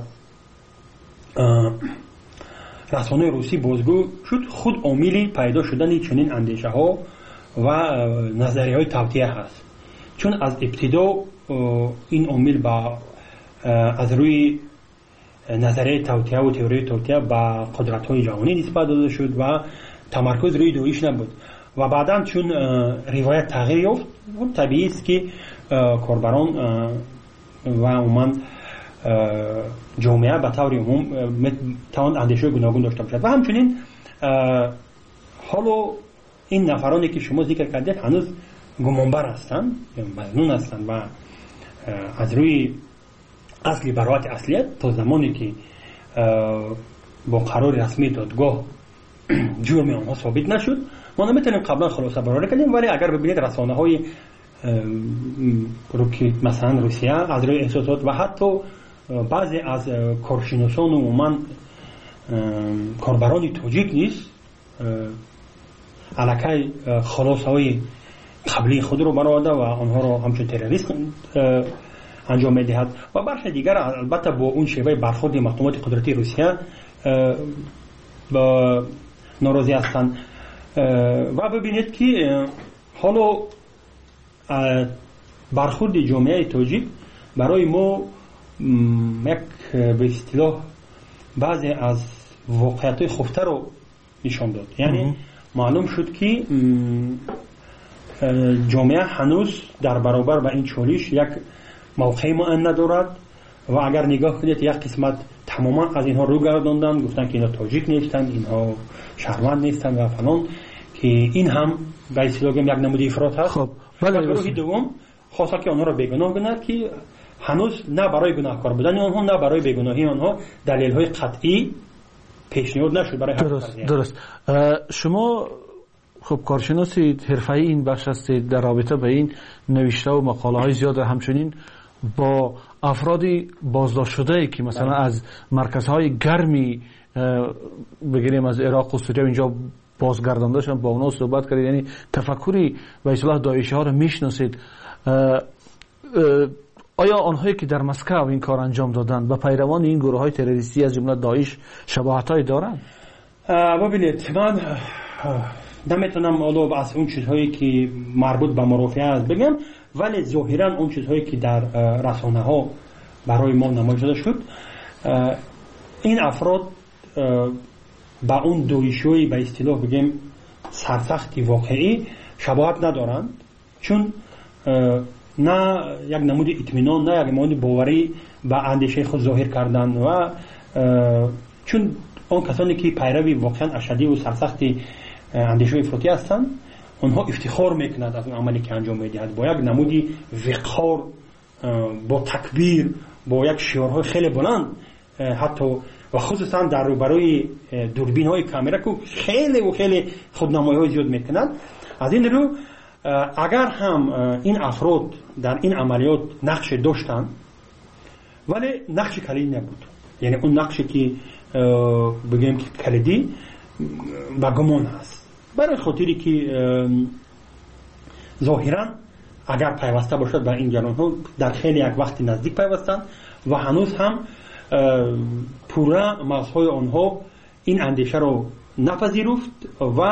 رسانه روسی بازگو شد خود عاملی پیدا شدن چنین اندیشه ها و نظریه های توطئه هست، چون از ابتدا این عامل با از روی نظریه توطئه و تئوری توطئه با قدرت های جهانی نسبت داده شد و تمرکز روی داعش نبود و بعدا چون روایت تغییر یافت طبیعی است که کاربران و عموما جامعه به طور عموم توان اندیشه گوناگون داشته باشد و همچنین حالا این نفرانی که شما ذکر کردید هنوز گمانبر هستند یا مظنون هستند و از روی اصلی براءت اصلیت تا زمانی که با قرار رسمی دادگاه جرم آنها ثابت نشد ما نمیتونیم قبلا خلاصه برآورده کنیم، ولی اگر ببینید رسانه های مثلا روسیه از روی احساسات و حتی بعضی از کارشناسان و عموما کاربران تاجیک نیست علاقه خلاصه های قبلی خود رو برآورده و آنها رو همچون تروریست انجام میدهد و برخی دیگر البته با اون شیوه برخورد مقامات قدرتی روسیه با ناراضی هستند و ببینید که حالا برخورد جامعه تاجیک برای ما یک به اصطلاح بعضی از واقعیت‌های خفته رو نشان داد، یعنی معلوم شد که جامعه هنوز در برابر با این چالش یک موقع معین ندارد و اگر نگاه کنید یک قسمت تماما از اینها رو گرداندن، گفتن که اینا تاجیک نیستند، اینها شهروند نیستند و فلان، که این هم به اصطلاح یک نمود افراط هست. خب ولی گروه دوم خواسته که آنها را بیگناه کنند که هنوز نه برای گناهکار بودن آنها نه برای بیگناهی آنها دلیل‌های قطعی پیشنهاد نشد برای درست درست شما خب کارشناسی حرفه‌ای این بخش هستید، در رابطه به این نوشته و مقاله‌های زیاد همچنین با افرادی بازداشت شده که مثلا از مرکزهای گرمی بگیریم از عراق و سوریه اینجا بازگردانده شدن، با اونا صحبت کردید، یعنی تفکری به اصطلاح داعشی ها رو میشناسید. آیا آنهایی که در مسکو این کار انجام دادند و پیروان این گروه های تروریستی از جمله داعش شباهت هایی دارند؟ ببینید من نمیتونم الان از اون چیزهایی که مربوط به مرافعه است بگم، ولی ظاهرا اون چیزهایی که در رسانه ها برای ما نمایش داده شد این افراد با اون داعشی به اصطلاح بگیم سرسختی واقعی شباهت ندارند، چون نه یک نمود اطمینان نه یک نمود باوری به اندیشه خود ظاهر کردن و چون اون کسانی که پیروی واقعا اشدی و سرسختی اندیشه افراطی هستند اونها افتخار میکنند از اون عملی که انجام میدهند با یک نمودی وقار، با تکبیر، با یک شعارهای خیلی بلند، حتی و خصوصا در روبروی دوربین های کامera که خیلی و خیلی خودنمایی های زیاد میکنند. از این رو اگر هم این افراد در این عملیات نقش داشتند ولی نقش کلیدی نبود، یعنی اون نقشی که بگیم که کلیدی با گمان هست، برای خاطری که ظاهرا اگر پیوسته باشد به این جریان ها در خیلی یک وقتی نزدیک پیوستند و هنوز هم پورا مغزهای آنها این اندیشه رو نپذیرفت و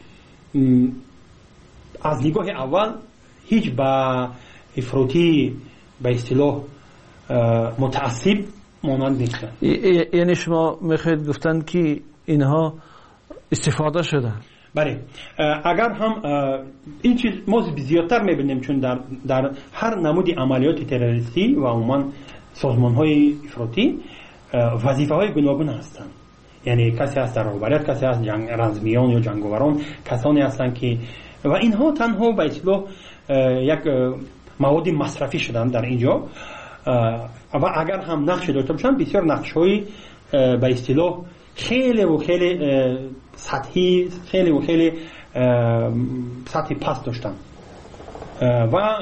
از نگاه اول هیچ با افراطی به اصطلاح متعصب مانند نیستن. یعنی شما میخواید گفتن که اینها استفاده شدن؟ بله، اگر هم این چیز ما زیادتر میبینیم، چون در, در هر نمودی عملیات تروریستی و عموما سازمان های افراطی وظیفه های گوناگون هستند، یعنی کسی هست در رهبریت، کسی هست جنگ رزمیان یا جنگاوران، کسانی هستند که و اینها تنها به اصطلاح یک مواد مصرفی شدن در اینجا و اگر هم نقش داشته باشن بسیار نقش های به اصطلاح خیلی و خیلی سطحی، خیلی و خیلی سطحی پست داشتن و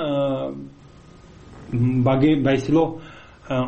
به اصطلاح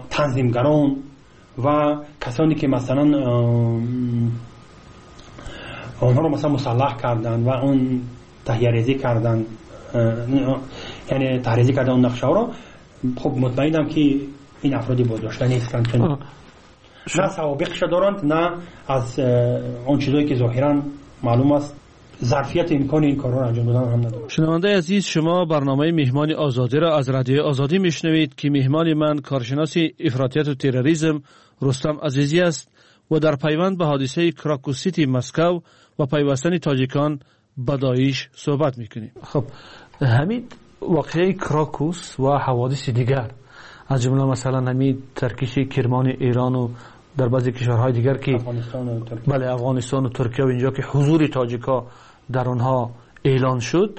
تنظیمگران و کسانی که مثلا آنها رو مثلا مسلح کردن و اون تهیه ریزی کردن، یعنی تحریزی کردن اون نقشه ها رو. خب مطمئنم که این افرادی بازداشته نیستند، چون نه سوابقش دارند نه از اون چیزایی که ظاهرا معلوم است ظرفیت امکان این کارا رو انجام دادن هم نداره. شنونده عزیز، شما برنامه مهمان آزادی را از رادیو آزادی میشنوید که مهمان من کارشناس افراطیت و تروریسم رستم عزیزی است و در پیوند به حادثه کراکوس سیتی مسکو و پیوستن تاجیکان به داعش صحبت میکنیم. خب همین واقعه کراکوس و حوادث دیگر از جمله مثلا همین ترکیش کرمان ایران و در بعضی کشورهای دیگر که افغانستان و ترکیه، بله افغانستان و ترکیه و اینجا که حضور تاجیکا در آنها اعلان شد،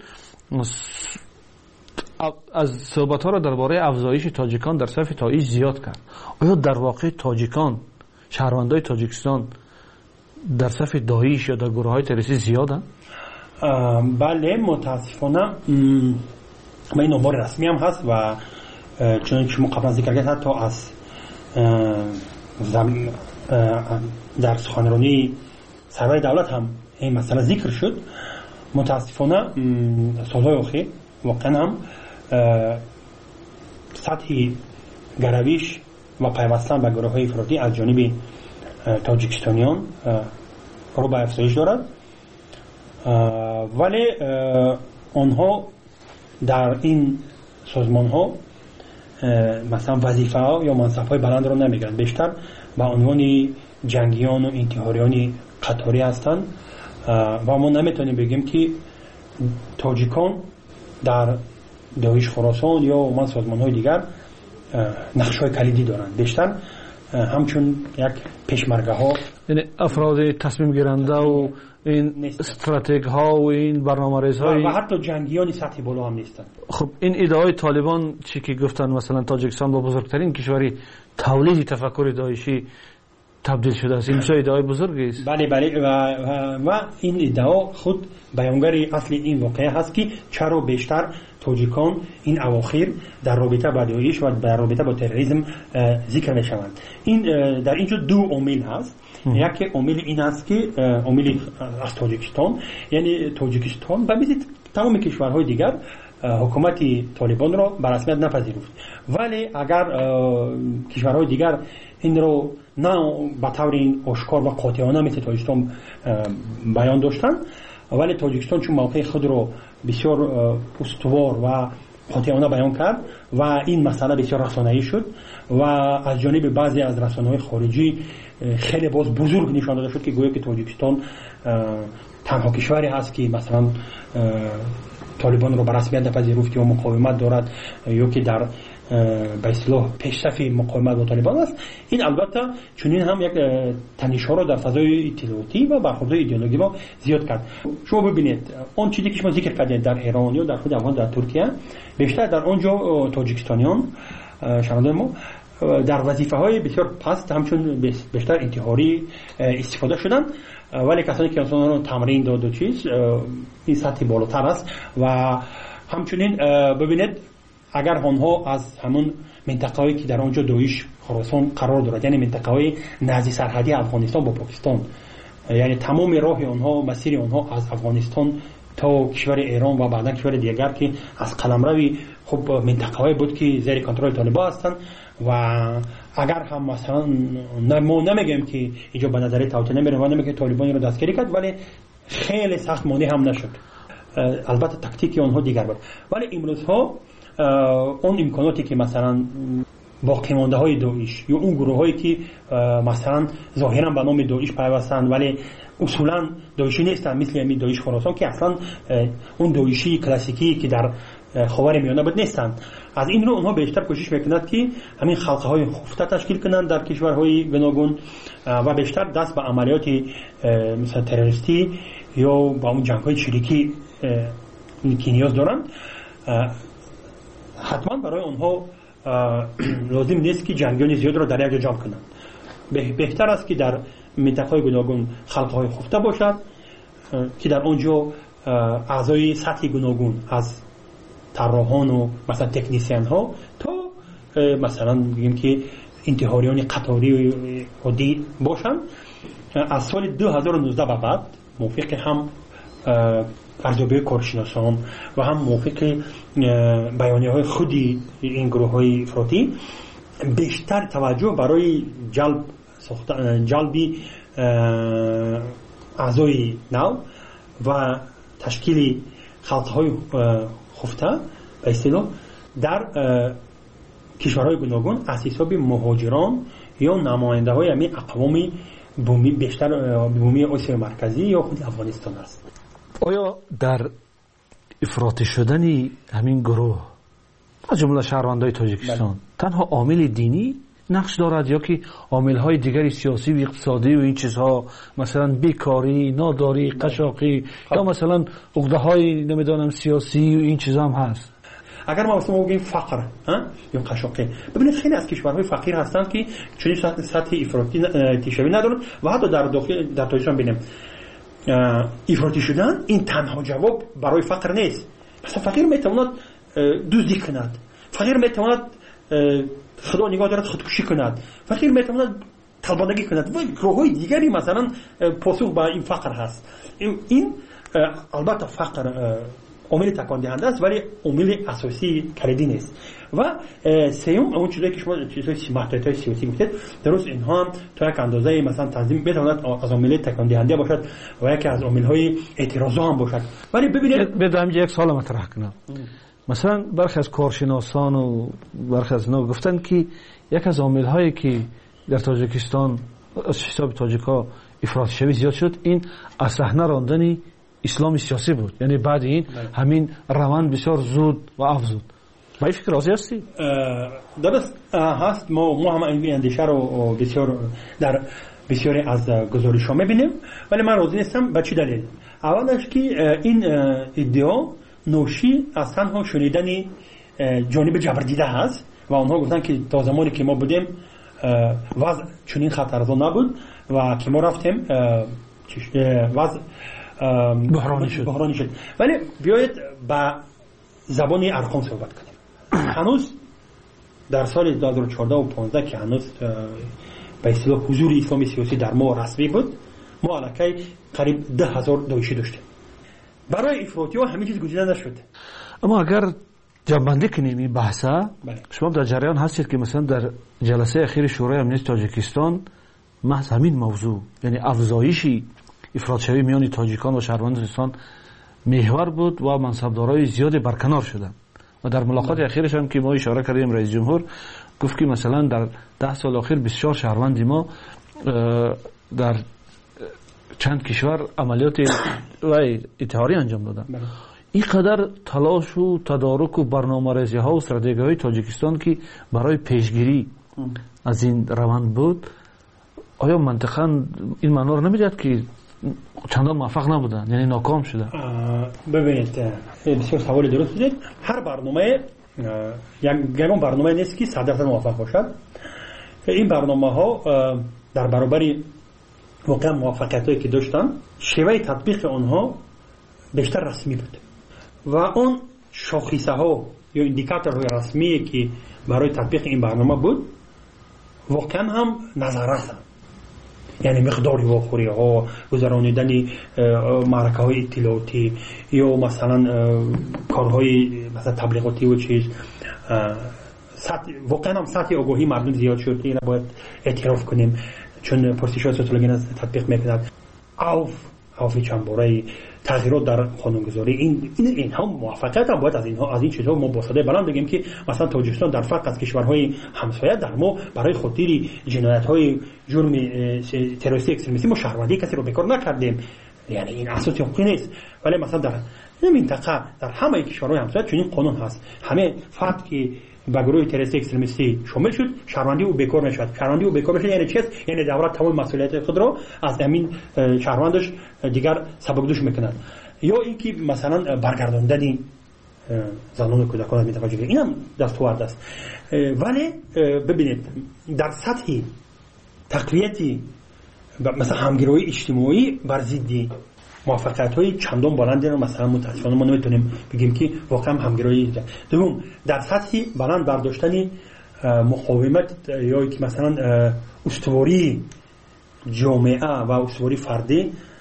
از صحبت ها را درباره افزایش تاجیکان در صف داعش زیاد کرد. آیا در واقع تاجیکان، شهروندای تاجیکستان در صف داعش یا در گروه های تروریستی زیادن؟ بله متاسفانه این آمار رسمی هم هست و چون شما قبلا ذکر کردید حتی از در سخنرانی سرور دولت هم این مسئله ذکر شد. متاسفانه سالهای اخیر واقعا هم سطح گرویش و پیوستن به گروه های افراطی از جانب تاجیکستانیان رو به افزایش دارد، ولی آنها در این سازمان ها مثلا وظیفه ها یا منصب های بلند رو نمیگیرند، بیشتر به عنوان جنگیان و انتحاریان قطاری هستند و ما نمیتونیم بگیم که تاجیکان در داعش خراسان یا من سازمان های دیگر نقش های کلیدی دارند، بیشتر همچون یک پیشمرگه ها، یعنی افراد تصمیم گیرنده و این استراتژی ها و این برنامه‌ریز های و حتی جنگیان سطح بالا هم نیستند. خب این ایده های طالبان چی که گفتن مثلا تاجیکستان با بزرگترین کشوری تولید تفکر داعشی تبدیل شده است، این چه ایده های بزرگی است؟ بله بله و, و, و این ایده ها خود بیانگر اصل این واقعه هست که چرا بیشتر تاجیکان این اواخر در رابطه با داعش و در رابطه با تروریسم ذکر میشوند. این در اینجا دو عامل هست. یکی عامل این است که عامل از تاجیکستان، یعنی تاجیکستان به مثل تمام کشورهای دیگر حکومت طالبان را به رسمیت نپذیرفت، ولی اگر کشورهای دیگر این رو نه به طور آشکار و قاطعانه مثل تاجیکستان بیان داشتند، ولی تاجیکستان چون موقع خود رو بسیار استوار و قاطعانه بیان کرد و این مسئله بسیار رسانه‌ای شد و از جانب بعضی از رسانه‌های خارجی خیلی باز بزرگ نشان داده شد که گویا که تاجیکستان تنها کشوری هست که مثلا طالبان رو به رسمیت نپذیرفت یا مقاومت دارد یا که در به اصطلاح پیشرفت مقاومت با طالبان است. این البته چنین هم یک تنش‌ها رو در فضای اطلاعاتی و برخوردهای ایدئولوژی ما زیاد کرد. شما ببینید اون چیزی که شما ذکر کردید در ایران یا در خود افغان در ترکیه، بیشتر در اونجا تاجیکستانیان شهروندان ما در وظیفه‌های بسیار پست همچون بیشتر انتحاری استفاده شدن، ولی کسانی که اصلا رو تمرین داد و چیز این سطح بالاتر است و همچنین ببینید اگر آنها از همون منطقه‌ای که در آنجا داعش خراسان قرار دارد، یعنی منطقه‌های نزدیک سرحدی افغانستان با پاکستان، یعنی تمام راه آنها مسیر آنها از افغانستان تا کشور ایران و بعدا کشور دیگر که از قلمروی خب منطقه‌ای بود که زیر کنترل طالبان هستند و اگر هم مثلا ما نمیگیم که اینجا به نظر توته نمیره و نمیگه طالبان رو دستگیری کرد، ولی خیلی سخت مانع هم نشد. البته تاکتیکی آنها دیگر بود، ولی امروز ها اون امکاناتی که مثلا باقی مانده های داعش یا اون گروه هایی که مثلا ظاهرا به نام داعش پیوستند ولی اصولا داعشی نیستن، مثل همین داعش خراسان که اصلا اون داعشی کلاسیکی که در خاور میانه بود نیستند، از این رو اونها بیشتر کوشش میکنند که همین خلقه های خفته تشکیل کنند در کشورهای گوناگون و بیشتر دست به عملیات مثلا تروریستی یا با اون جنگ های چریکی که نیاز دارند. حتما برای اونها لازم نیست که جنگیان زیاد را در یک جا جمع کنند، بهتر است که در منطقه‌های گوناگون خلقه‌های خفته باشد که در آنجا اعضای سطح گوناگون از طراحان و مثلا تکنیسیان ها تا مثلا بگیم که انتحاریان قطاری و عادی باشند. از سال دو هزار و نوزده به بعد موافق هم ارزیابی کارشناسان و هم موافق بیانیه های خودی این گروه های افراطی بیشتر توجه برای جلب جلبی اعضای نو و تشکیل خلق های خفته به اصطلاح در کشورهای گوناگون از حساب مهاجران یا نماینده های همین اقوام بومی بیشتر بومی آسیا مرکزی یا خود افغانستان است. آیا در افراطی شدن همین گروه از جمله شهروندان تاجیکستان بله. تنها عامل دینی نقش دارد یا که عامل‌های دیگری سیاسی و اقتصادی و این چیزها مثلا بیکاری، ناداری، قشاقی یا مثلا عقده‌های نمیدونم سیاسی و این چیزها هم هست؟ اگر ما مثلا بگیم فقر یا قشاقی، ببینید خیلی از کشورهای فقیر هستند که چنین سطح افراطی تشابه ندارند و حتی در داخل در تاجیکستان ببینیم افراطی شدن این تنها جواب برای فقر نیست. مثلا فقیر میتواند دزدی کند، فقیر میتواند خدا نگاه دارد خودکشی کند، فقیر میتواند طلبانگی کند و گروه‌های دیگری مثلا پاسخ به این فقر هست. این البته فقر عامل تکان دهنده است ولی عامل اساسی کلیدی نیست. و سوم اون چیزایی که شما چیزای سیاسی سیاسی گفتید درست اینها هم تا یک اندازه مثلا تنظیم بتواند از عامل تکان دهنده باشد و یکی از عامل‌های اعتراض هم باشد. ولی ببینید بدم یک سوال مطرح کنم. مثلا برخی از کارشناسان و برخی از اینا گفتن که یک از عامل‌هایی که در تاجیکستان از حساب تاجیک‌ها افراطی شوی زیاد شد این از صحنه راندن اسلام سیاسی بود. یعنی بعد این همین روند بسیار زود و افزود. با این فکر راضی هستی؟ درست هست. ما ما هم این اندیشه رو بسیار در بسیاری از گزارش‌ها می‌بینیم ولی من راضی نیستم. به چه دلیل؟ اولش که این ادعا نوشی از تنها شنیدن جانب جبردیده هست و آنها گفتن که تا زمانی که ما بودیم وضع چنین خطرزا نبود و که ما رفتیم وضع بحرانی شد. بحرانی شد. ولی بیایید با زبان ارقام صحبت کنیم. هنوز در سال دو هزار و چهارده و پانزده که هنوز به اصطلاح حضور اسلامی سیاسی در ما رسمی بود ما الکی قریب ده هزار داعشی داشتیم. برای افراطی ها همین چیز گزیده نشد. اما اگر جنبندی کنیم این بحثه شما در جریان هستید که مثلا در جلسه اخیر شورای امنیت تاجیکستان محض همین موضوع یعنی افزایشی افراط شوی میان تاجیکان و شهروندان تاجیکستان محور بود و منصبدارای زیادی برکنار شدند و در ملاقات اخیرش هم که ما اشاره کردیم رئیس جمهور گفت که مثلا در ده سال اخیر بسیار شهروندی ما در چند کشور عملیات و اطهاری انجام دادن. این قدر تلاش و تدارک و برنامه‌ریزی ها و استراتژی های تاجیکستان که برای پیشگیری از این روند بود آیا منطقاً این معنا رو نمیداد که چندان موفق نبودن یعنی ناکام شدن؟ ببینید بسیار سوال درست بود. هر برنامه یک گرم برنامه نیست که صد درصد موفق باشد. این برنامه ها در برابر واقعا موفقیت هایی که داشتن شیوه تطبیق آنها بیشتر رسمی بود و اون شاخصه ها یا اندیکاتورهای رسمی که برای تطبیق این برنامه بود واقعا هم نظر رسند. یعنی مقداری واخوری ها گذراندن معرکه های اطلاعاتی یا مثلا کارهای مثلا تبلیغاتی و چیز واقعا هم سطح آگاهی مردم زیاد شد. این باید اعتراف کنیم چون پرسش های سوتولگین تطبیق میکند اوف اوفی چند باره تغییرات در قانونگذاری این این اینها موفقیت هم باید از اینها از این چیزها ما با صدای بلند بگیم که مثلا تاجیکستان در فرق از کشورهای همسایه در ما برای خاطر جنایت‌های جرم تروریستی اکستریمیستی ما شهروندی کسی رو بیکار نکردیم. یعنی این اساس حقوقی نیست ولی مثلا در این منطقه در همه کشورهای همسایه چنین قانون هست. همه فرد که با گروه تروریستی اکستریمیستی شامل شد شهروندی او بیکار نشد. شهروندی او بیکار بشه یعنی چی است؟ یعنی دولت تمام مسئولیت خود را از همین شهروندش دیگر سبکدوش میکند یا اینکه مثلا برگرداندن زنان و کودکان از منطقه جنوبی اینم دستاورد است. ولی ببینید در سطح تقویت مثلا همگرایی اجتماعی بر ضد موفقیت‌های چندان بلندی رو مثلا متأسفانه ما نمیتونیم بگیم که واقعا همگرایی ده. دوم در سطح بلند برداشتن مقاومت یا که مثلا استواری جامعه و استواری فردی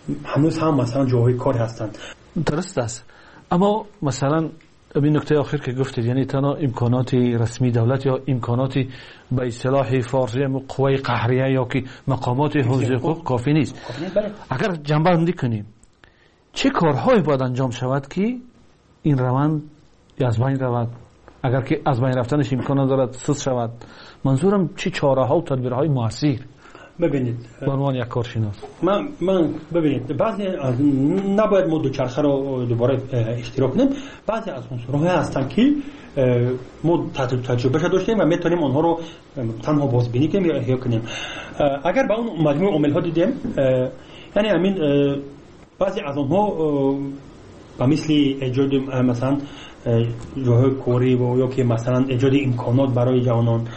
هنوز هم مثلا جاهای کار هستند. درست است. اما مثلا این نکته آخر که گفتید، یعنی تنها امکانات رسمی دولت یا امکانات به اصطلاح فارسی قوای قهریه یا که مقامات حفظ حقوق کافی نیست. اگر جنبه بندی کنیم چه کارهایی باید انجام شود که این روند از بین رود؟ اگر که از بین رفتنش امکان دارد سست شود، منظورم چه چاره ها و تدبیرهای موثر؟ ببینید به عنوان یک کارشناس من من ببینید بعضی از نباید ما دوچرخه رو دوباره اشتراک کنیم. بعضی از عنصرها هستن که ما تجربه داشتیم و میتونیم آنها رو تنها بازبینی کنیم یا احیا کنیم. اگر با اون مجموع عامل ها دیدیم، یعنی همین بعضی از آنها به مثل ایجاد مثلا جاهای کاری و یا که مثلا ایجاد امکانات برای جوانان،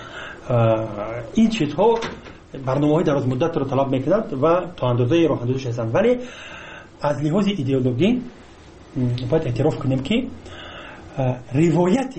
این چیزها برنامه‌های دراز مدت رو طلب می‌کند و تا اندازه راه اندازش هستند. ولی از لحاظ ایدئولوژی باید اعتراف کنیم که روایت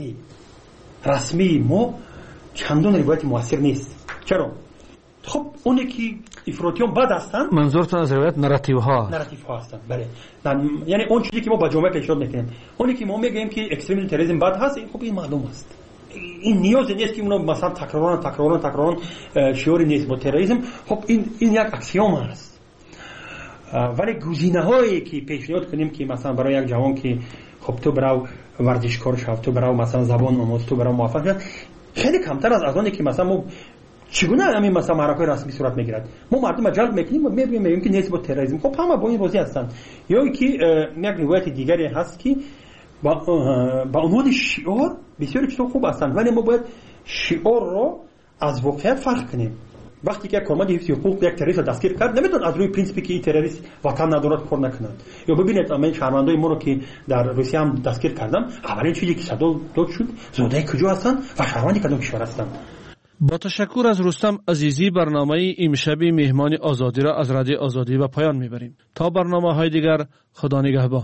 رسمی ما چندان روایت موثر نیست. چرا؟ خب اونی که افراطیان بد هستند، منظورتون از روایت نراتیو ها نراتیو ها هستند. بله، یعنی اون چیزی که ما با جامعه پیشنهاد می‌کنیم، اونی که ما میگیم که اکستریم تروریسم بد هست، خب این معلوم است. این نیاز نیست که اونو مثلا تکراران تکراران تکراران شعار نیست با تروریسم. خب این این یک اکسیوم است. ولی گزینه‌هایی که پیشنهاد کنیم که مثلا برای یک جوان که خب تو برو ورزشکار شو، تو برو مثلا زبان آموز، تو برو موفق شو، خیلی کمتر از ازانی که مثلا ما چگونه همین مثلا معرکه رسمی صورت میگیرد. ما مردم جلب میکنیم و میبینیم میگیم که نیست با تروریسم. خب همه با این راضی هستن. یا اینکه یک روایت دیگری هست که با با عنوان شعار بسیار چیزا خوب هستند، ولی ما باید شعار رو از واقعیت فرق کنیم. وقتی که کارمند حفظ حقوق یک تروریست دستگیر کرد، نمیتونه از روی پرینسیپی که این تروریست وطن ندارد کار نکند. یا ببینید من شهروندای ما رو که در روسیه هم دستگیر کردم، اولین چیزی که صدا داد شد زاده کجا هستند و شهروندی کدام کشور هستند. با تشکر از رستم عزیزی، برنامه امشبی مهمان آزادی را از رادیو آزادی به پایان میبریم. تا برنامه‌های دیگر، خدا نگهبان.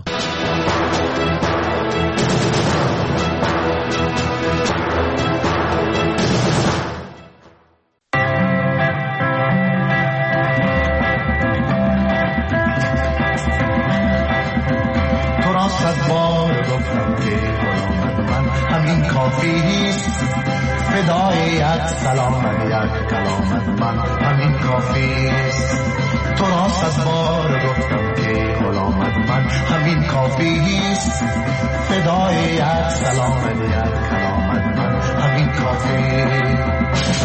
فدای یک سلام یک کلامت من همین کافیست. تو را صد بار گفتم که غلامت من همین کافیست. فدای یک سلام یک کلامت من همین کافیست.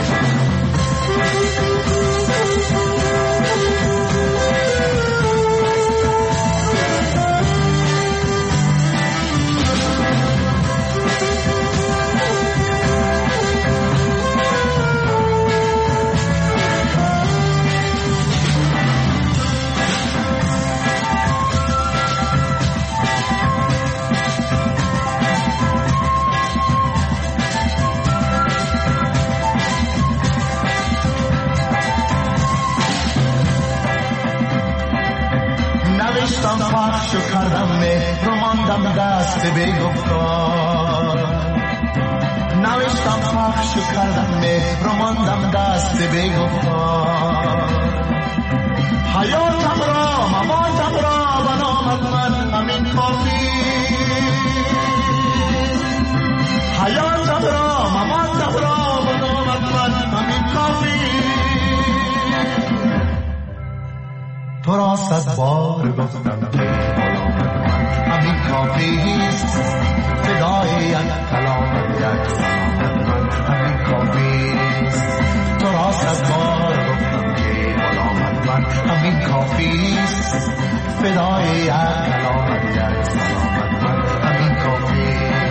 پخش کردم مهر رو ماندم دست بی‌گفتار. نوشتم پخش کردم مهر رو ماندم دست بی‌گفتار. حیاتم را مماتم را بنامت من همین کافی. حیاتم را مماتم را بنامت من همین کافی. تو را صد بار گفتم که غلامت من همین کافیست. فدای یک کلامت یک سلامت من همین کافیست. تو را صد بار گفتم که غلامت من همین کافیست. فدای یک کلامت یک سلامت من همین کافیست.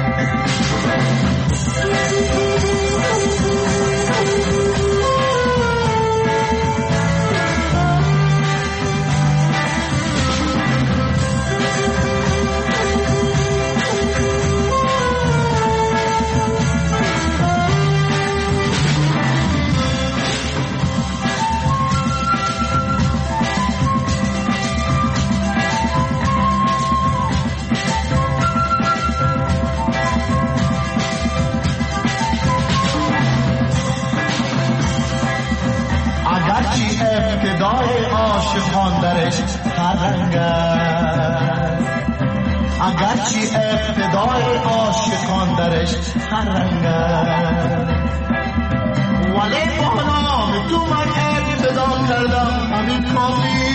عاشقان درش هر رنگ است، اگرچه ابتدای عاشقان درش هر رنگ است، ولی با نام تو من ابتدا کردم همین کافی،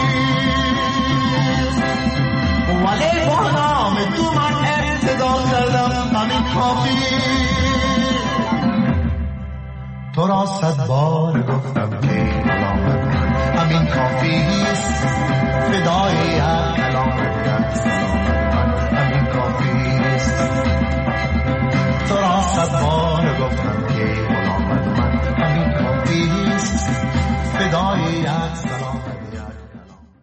ولی با نام تو من ابتدا کردم همین کافی. تو را صد بار گفتم که غلامت من همین کافی است، فدای